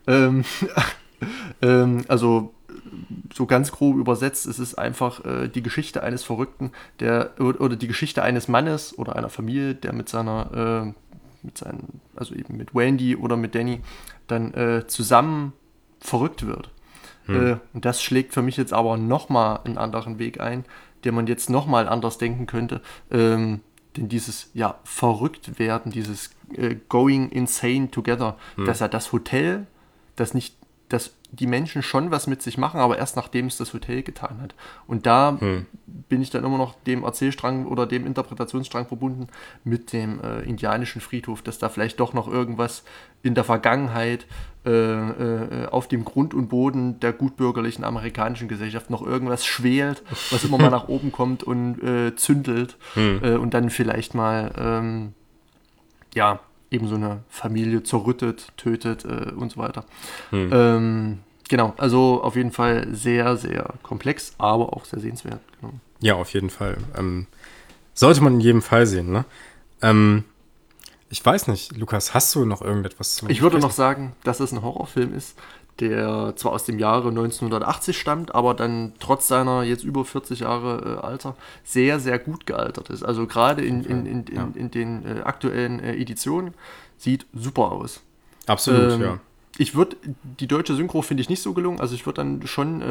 Speaker 2: Also so ganz grob übersetzt, es ist einfach die Geschichte eines Verrückten, oder die Geschichte eines Mannes oder einer Familie, der also eben mit Wendy oder mit Danny dann zusammen verrückt wird. Und das schlägt für mich jetzt aber nochmal einen anderen Weg ein, den man jetzt nochmal anders denken könnte. Denn dieses verrückt werden, dieses going insane together, dass ja das Hotel, dass die Menschen schon was mit sich machen, aber erst nachdem es das Hotel getan hat. Und da bin ich dann immer noch dem Erzählstrang oder dem Interpretationsstrang verbunden mit dem indianischen Friedhof, dass da vielleicht doch noch irgendwas in der Vergangenheit auf dem Grund und Boden der gutbürgerlichen amerikanischen Gesellschaft noch irgendwas schwelt, was immer mal nach oben kommt und zündelt und dann vielleicht mal eben so eine Familie zerrüttet, tötet und so weiter. Genau, also auf jeden Fall sehr, sehr komplex, aber auch sehr sehenswert. Genau.
Speaker 1: Ja, auf jeden Fall. Sollte man in jedem Fall sehen, ne? Ich weiß nicht, Lukas, hast du noch irgendetwas zu
Speaker 2: Ich würde noch sagen, dass es ein Horrorfilm ist, der zwar aus dem Jahre 1980 stammt, aber dann trotz seiner jetzt über 40 Jahre Alter sehr, sehr gut gealtert ist. Also gerade in den aktuellen Editionen sieht super aus.
Speaker 1: Absolut, ja.
Speaker 2: Die deutsche Synchro finde ich nicht so gelungen, also ich würde dann schon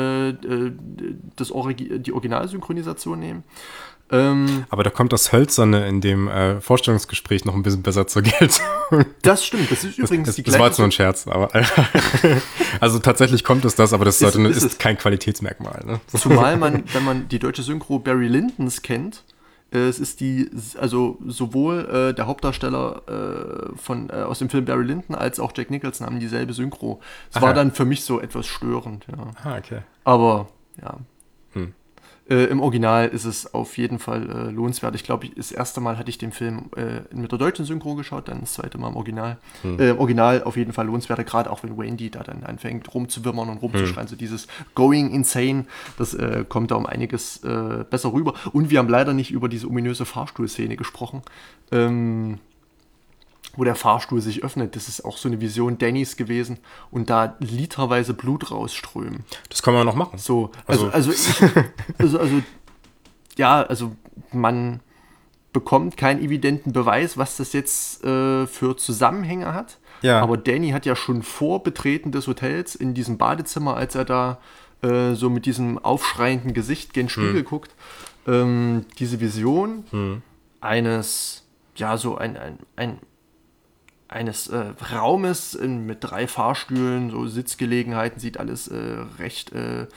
Speaker 2: die Originalsynchronisation nehmen.
Speaker 1: Aber da kommt das Hölzerne in dem Vorstellungsgespräch noch ein bisschen besser zur Geltung.
Speaker 2: Das stimmt, das ist übrigens die gleiche...
Speaker 1: Das war jetzt nur ein Scherz, aber also tatsächlich kommt es aber das ist kein Qualitätsmerkmal. Ne?
Speaker 2: Zumal wenn man die deutsche Synchro Barry Lyndons kennt, es ist sowohl der Hauptdarsteller aus dem Film Barry Lyndon als auch Jack Nicholson haben dieselbe Synchro. Es war dann für mich so etwas störend, ja.
Speaker 1: Okay.
Speaker 2: Aber, ja. Im Original ist es auf jeden Fall lohnenswert. Ich glaube, das erste Mal hatte ich den Film mit der deutschen Synchro geschaut, dann das zweite Mal im Original. Original auf jeden Fall lohnenswert, gerade auch wenn Wendy da dann anfängt rumzuwimmern und rumzuschreien. So dieses Going Insane, das kommt da um einiges besser rüber. Und wir haben leider nicht über diese ominöse Fahrstuhlszene gesprochen. wo der Fahrstuhl sich öffnet. Das ist auch so eine Vision Dannys gewesen und da literweise Blut rausströmen.
Speaker 1: Das kann man noch machen.
Speaker 2: So, also man bekommt keinen evidenten Beweis, was das jetzt für Zusammenhänge hat.
Speaker 1: Ja.
Speaker 2: Aber Danny hat ja schon vor Betreten des Hotels in diesem Badezimmer, als er da so mit diesem aufschreienden Gesicht gen Spiegel guckt, diese Vision eines, ja, so eines Raumes mit 3 Fahrstühlen, so Sitzgelegenheiten, sieht alles recht,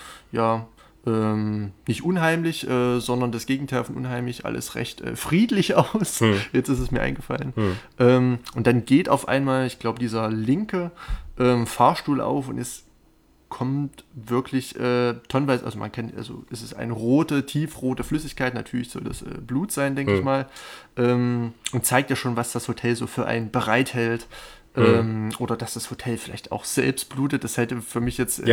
Speaker 2: nicht unheimlich, sondern das Gegenteil von unheimlich, alles recht friedlich aus. Jetzt ist es mir eingefallen. Und dann geht auf einmal, ich glaube, dieser linke Fahrstuhl auf und es kommt wirklich tonnenweise, also man kennt, also es ist eine rote, tiefrote Flüssigkeit, natürlich soll das Blut sein, denke ich mal, und zeigt ja schon, was das Hotel so für einen bereithält, oder dass das Hotel vielleicht auch selbst blutet, das hätte für mich jetzt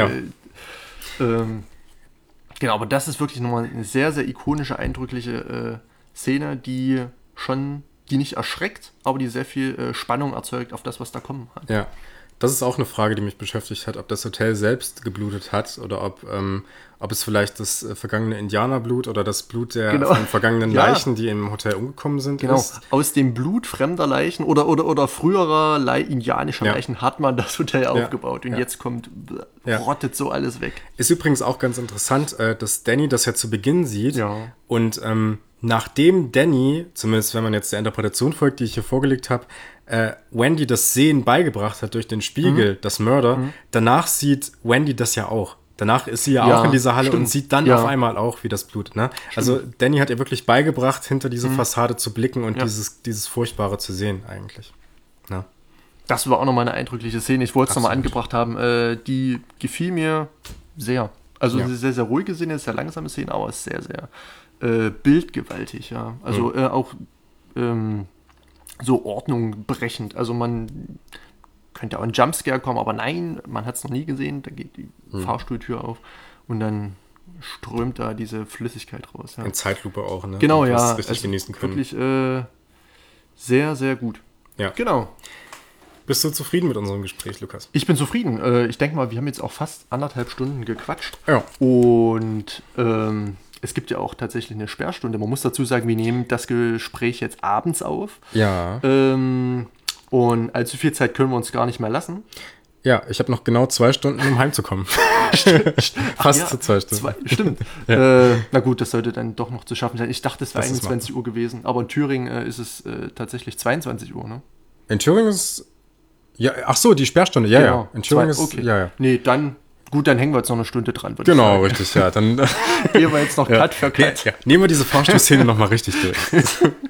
Speaker 2: genau, aber das ist wirklich nochmal eine sehr, sehr ikonische, eindrückliche Szene, die nicht erschreckt, aber die sehr viel Spannung erzeugt auf das, was da kommen kann.
Speaker 1: Ja, das ist auch eine Frage, die mich beschäftigt hat, ob das Hotel selbst geblutet hat oder ob es vielleicht das vergangene Indianerblut oder das Blut der von vergangenen Leichen, die im Hotel umgekommen sind, ist.
Speaker 2: Aus dem Blut fremder Leichen oder früherer indianischer Leichen hat man das Hotel aufgebaut und jetzt rottet so alles weg.
Speaker 1: Ist übrigens auch ganz interessant, dass Danny das ja zu Beginn sieht und nachdem Danny, zumindest wenn man jetzt der Interpretation folgt, die ich hier vorgelegt habe, Wendy das Sehen beigebracht hat durch den Spiegel, das Murder, danach sieht Wendy das ja auch. Danach ist sie ja auch in dieser Halle und sieht dann auf einmal auch, wie das blutet. Ne? Also Danny hat ihr wirklich beigebracht, hinter diese Fassade zu blicken und dieses Furchtbare zu sehen eigentlich. Ja.
Speaker 2: Das war auch nochmal eine eindrückliche Szene. Ich wollte es nochmal angebracht haben. Die gefiel mir sehr. Also eine sehr, sehr ruhige Szene, sehr langsame Szene, aber ist sehr, sehr bildgewaltig. Ja. Also auch so Ordnung brechend. Also man könnte auch ein Jumpscare kommen, aber nein, man hat es noch nie gesehen. Da geht die Fahrstuhltür auf und dann strömt da diese Flüssigkeit raus. Ja.
Speaker 1: In Zeitlupe auch, ne?
Speaker 2: Genau,
Speaker 1: und
Speaker 2: ja.
Speaker 1: Richtig genießen können.
Speaker 2: Wirklich sehr, sehr gut.
Speaker 1: Ja.
Speaker 2: Genau.
Speaker 1: Bist du zufrieden mit unserem Gespräch, Lukas?
Speaker 2: Ich bin zufrieden. Ich denke mal, wir haben jetzt auch fast 1,5 Stunden gequatscht.
Speaker 1: Ja.
Speaker 2: Und es gibt ja auch tatsächlich eine Sperrstunde. Man muss dazu sagen, wir nehmen das Gespräch jetzt abends auf.
Speaker 1: Ja.
Speaker 2: Und allzu viel Zeit können wir uns gar nicht mehr lassen.
Speaker 1: Ja, ich habe noch genau 2 Stunden, um heimzukommen. Fast zu 2 Stunden.
Speaker 2: Stimmt. Na gut, das sollte dann doch noch zu schaffen sein. Ich dachte, es wäre 21 Uhr gewesen. Aber in Thüringen ist es tatsächlich 22 Uhr, ne?
Speaker 1: In Thüringen ist... Ja, ach so, die Sperrstunde. Ja,
Speaker 2: genau.
Speaker 1: ja. In Thüringen ist...
Speaker 2: Okay.
Speaker 1: Ja.
Speaker 2: Nee, dann... Gut, dann hängen wir jetzt noch eine Stunde dran.
Speaker 1: Genau, richtig, ja. Dann
Speaker 2: gehen wir jetzt noch Cut für Cut.
Speaker 1: Ja. Nehmen wir diese Fahrstuhlszene nochmal richtig durch.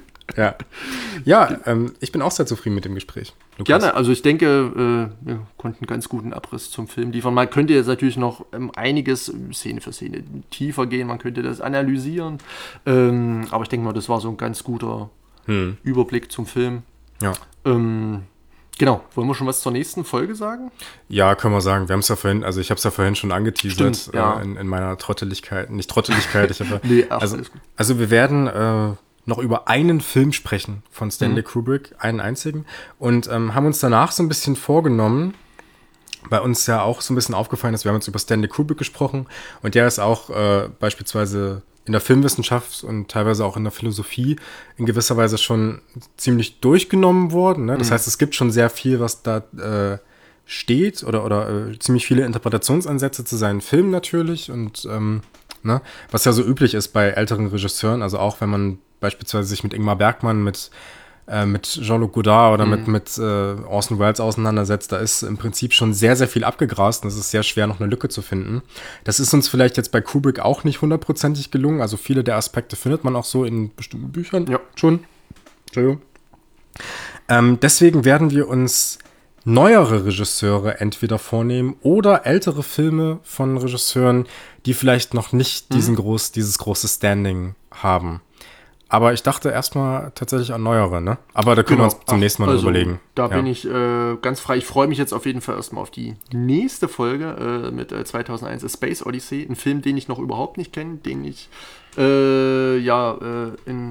Speaker 1: Ja, ich bin auch sehr zufrieden mit dem Gespräch. Lukas.
Speaker 2: Gerne, also ich denke, wir konnten einen ganz guten Abriss zum Film liefern. Man könnte jetzt natürlich noch einiges Szene für Szene tiefer gehen, man könnte das analysieren, aber ich denke mal, das war so ein ganz guter Überblick zum Film.
Speaker 1: Ja.
Speaker 2: Genau, wollen wir schon was zur nächsten Folge sagen?
Speaker 1: Ja, können wir sagen. Wir haben es ja vorhin, also ich habe es ja vorhin schon angeteasert.
Speaker 2: Stimmt, ja.
Speaker 1: In meiner Trotteligkeit. Nicht Trotteligkeit, ich habe...
Speaker 2: Nee,
Speaker 1: also wir werden noch über einen Film sprechen von Stanley Kubrick, einen einzigen, und haben uns danach so ein bisschen vorgenommen, bei uns ja auch so ein bisschen aufgefallen ist, wir haben jetzt über Stanley Kubrick gesprochen und der ist auch beispielsweise in der Filmwissenschaft und teilweise auch in der Philosophie in gewisser Weise schon ziemlich durchgenommen worden. Ne? Das heißt, es gibt schon sehr viel, was da steht oder ziemlich viele Interpretationsansätze zu seinen Filmen natürlich und ne? Was ja so üblich ist bei älteren Regisseuren, also auch wenn man beispielsweise sich mit Ingmar Bergman, mit Jean-Luc Godard oder mit Orson Welles auseinandersetzt, da ist im Prinzip schon sehr, sehr viel abgegrast und es ist sehr schwer, noch eine Lücke zu finden. Das ist uns vielleicht jetzt bei Kubrick auch nicht 100%ig gelungen, also viele der Aspekte findet man auch so in bestimmten Büchern schon. Entschuldigung. Deswegen werden wir uns neuere Regisseure entweder vornehmen oder ältere Filme von Regisseuren, die vielleicht noch nicht dieses große Standing haben. Aber ich dachte erstmal tatsächlich an neuere, ne? Aber da können wir uns zum nächsten Mal überlegen.
Speaker 2: Da bin ich ganz frei. Ich freue mich jetzt auf jeden Fall erstmal auf die nächste Folge mit 2001 A Space Odyssey. Ein Film, den ich noch überhaupt nicht kenne, den ich in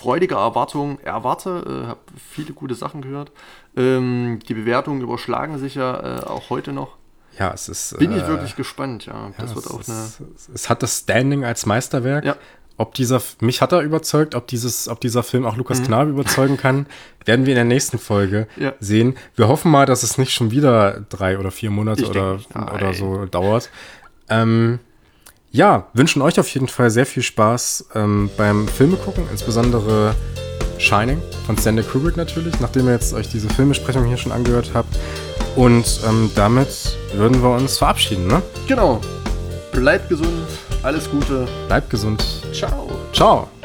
Speaker 2: freudiger Erwartung erwarte. Habe viele gute Sachen gehört. Die Bewertungen überschlagen sich ja auch heute noch.
Speaker 1: Ja, es ist...
Speaker 2: Bin ich wirklich gespannt, ja. Das wird auch
Speaker 1: es hat das Standing als Meisterwerk.
Speaker 2: Ja.
Speaker 1: Mich hat er überzeugt, ob dieser Film auch Lukas Knabe überzeugen kann, werden wir in der nächsten Folge sehen. Wir hoffen mal, dass es nicht schon wieder 3 oder 4 Monate oder so dauert. Wünschen euch auf jeden Fall sehr viel Spaß beim Filme gucken, insbesondere Shining von Stanley Kubrick natürlich, nachdem ihr jetzt euch diese Filmbesprechung hier schon angehört habt. Und damit würden wir uns verabschieden, ne?
Speaker 2: Genau. Bleibt gesund, alles Gute.
Speaker 1: Bleibt gesund.
Speaker 2: Ciao.
Speaker 1: Ciao.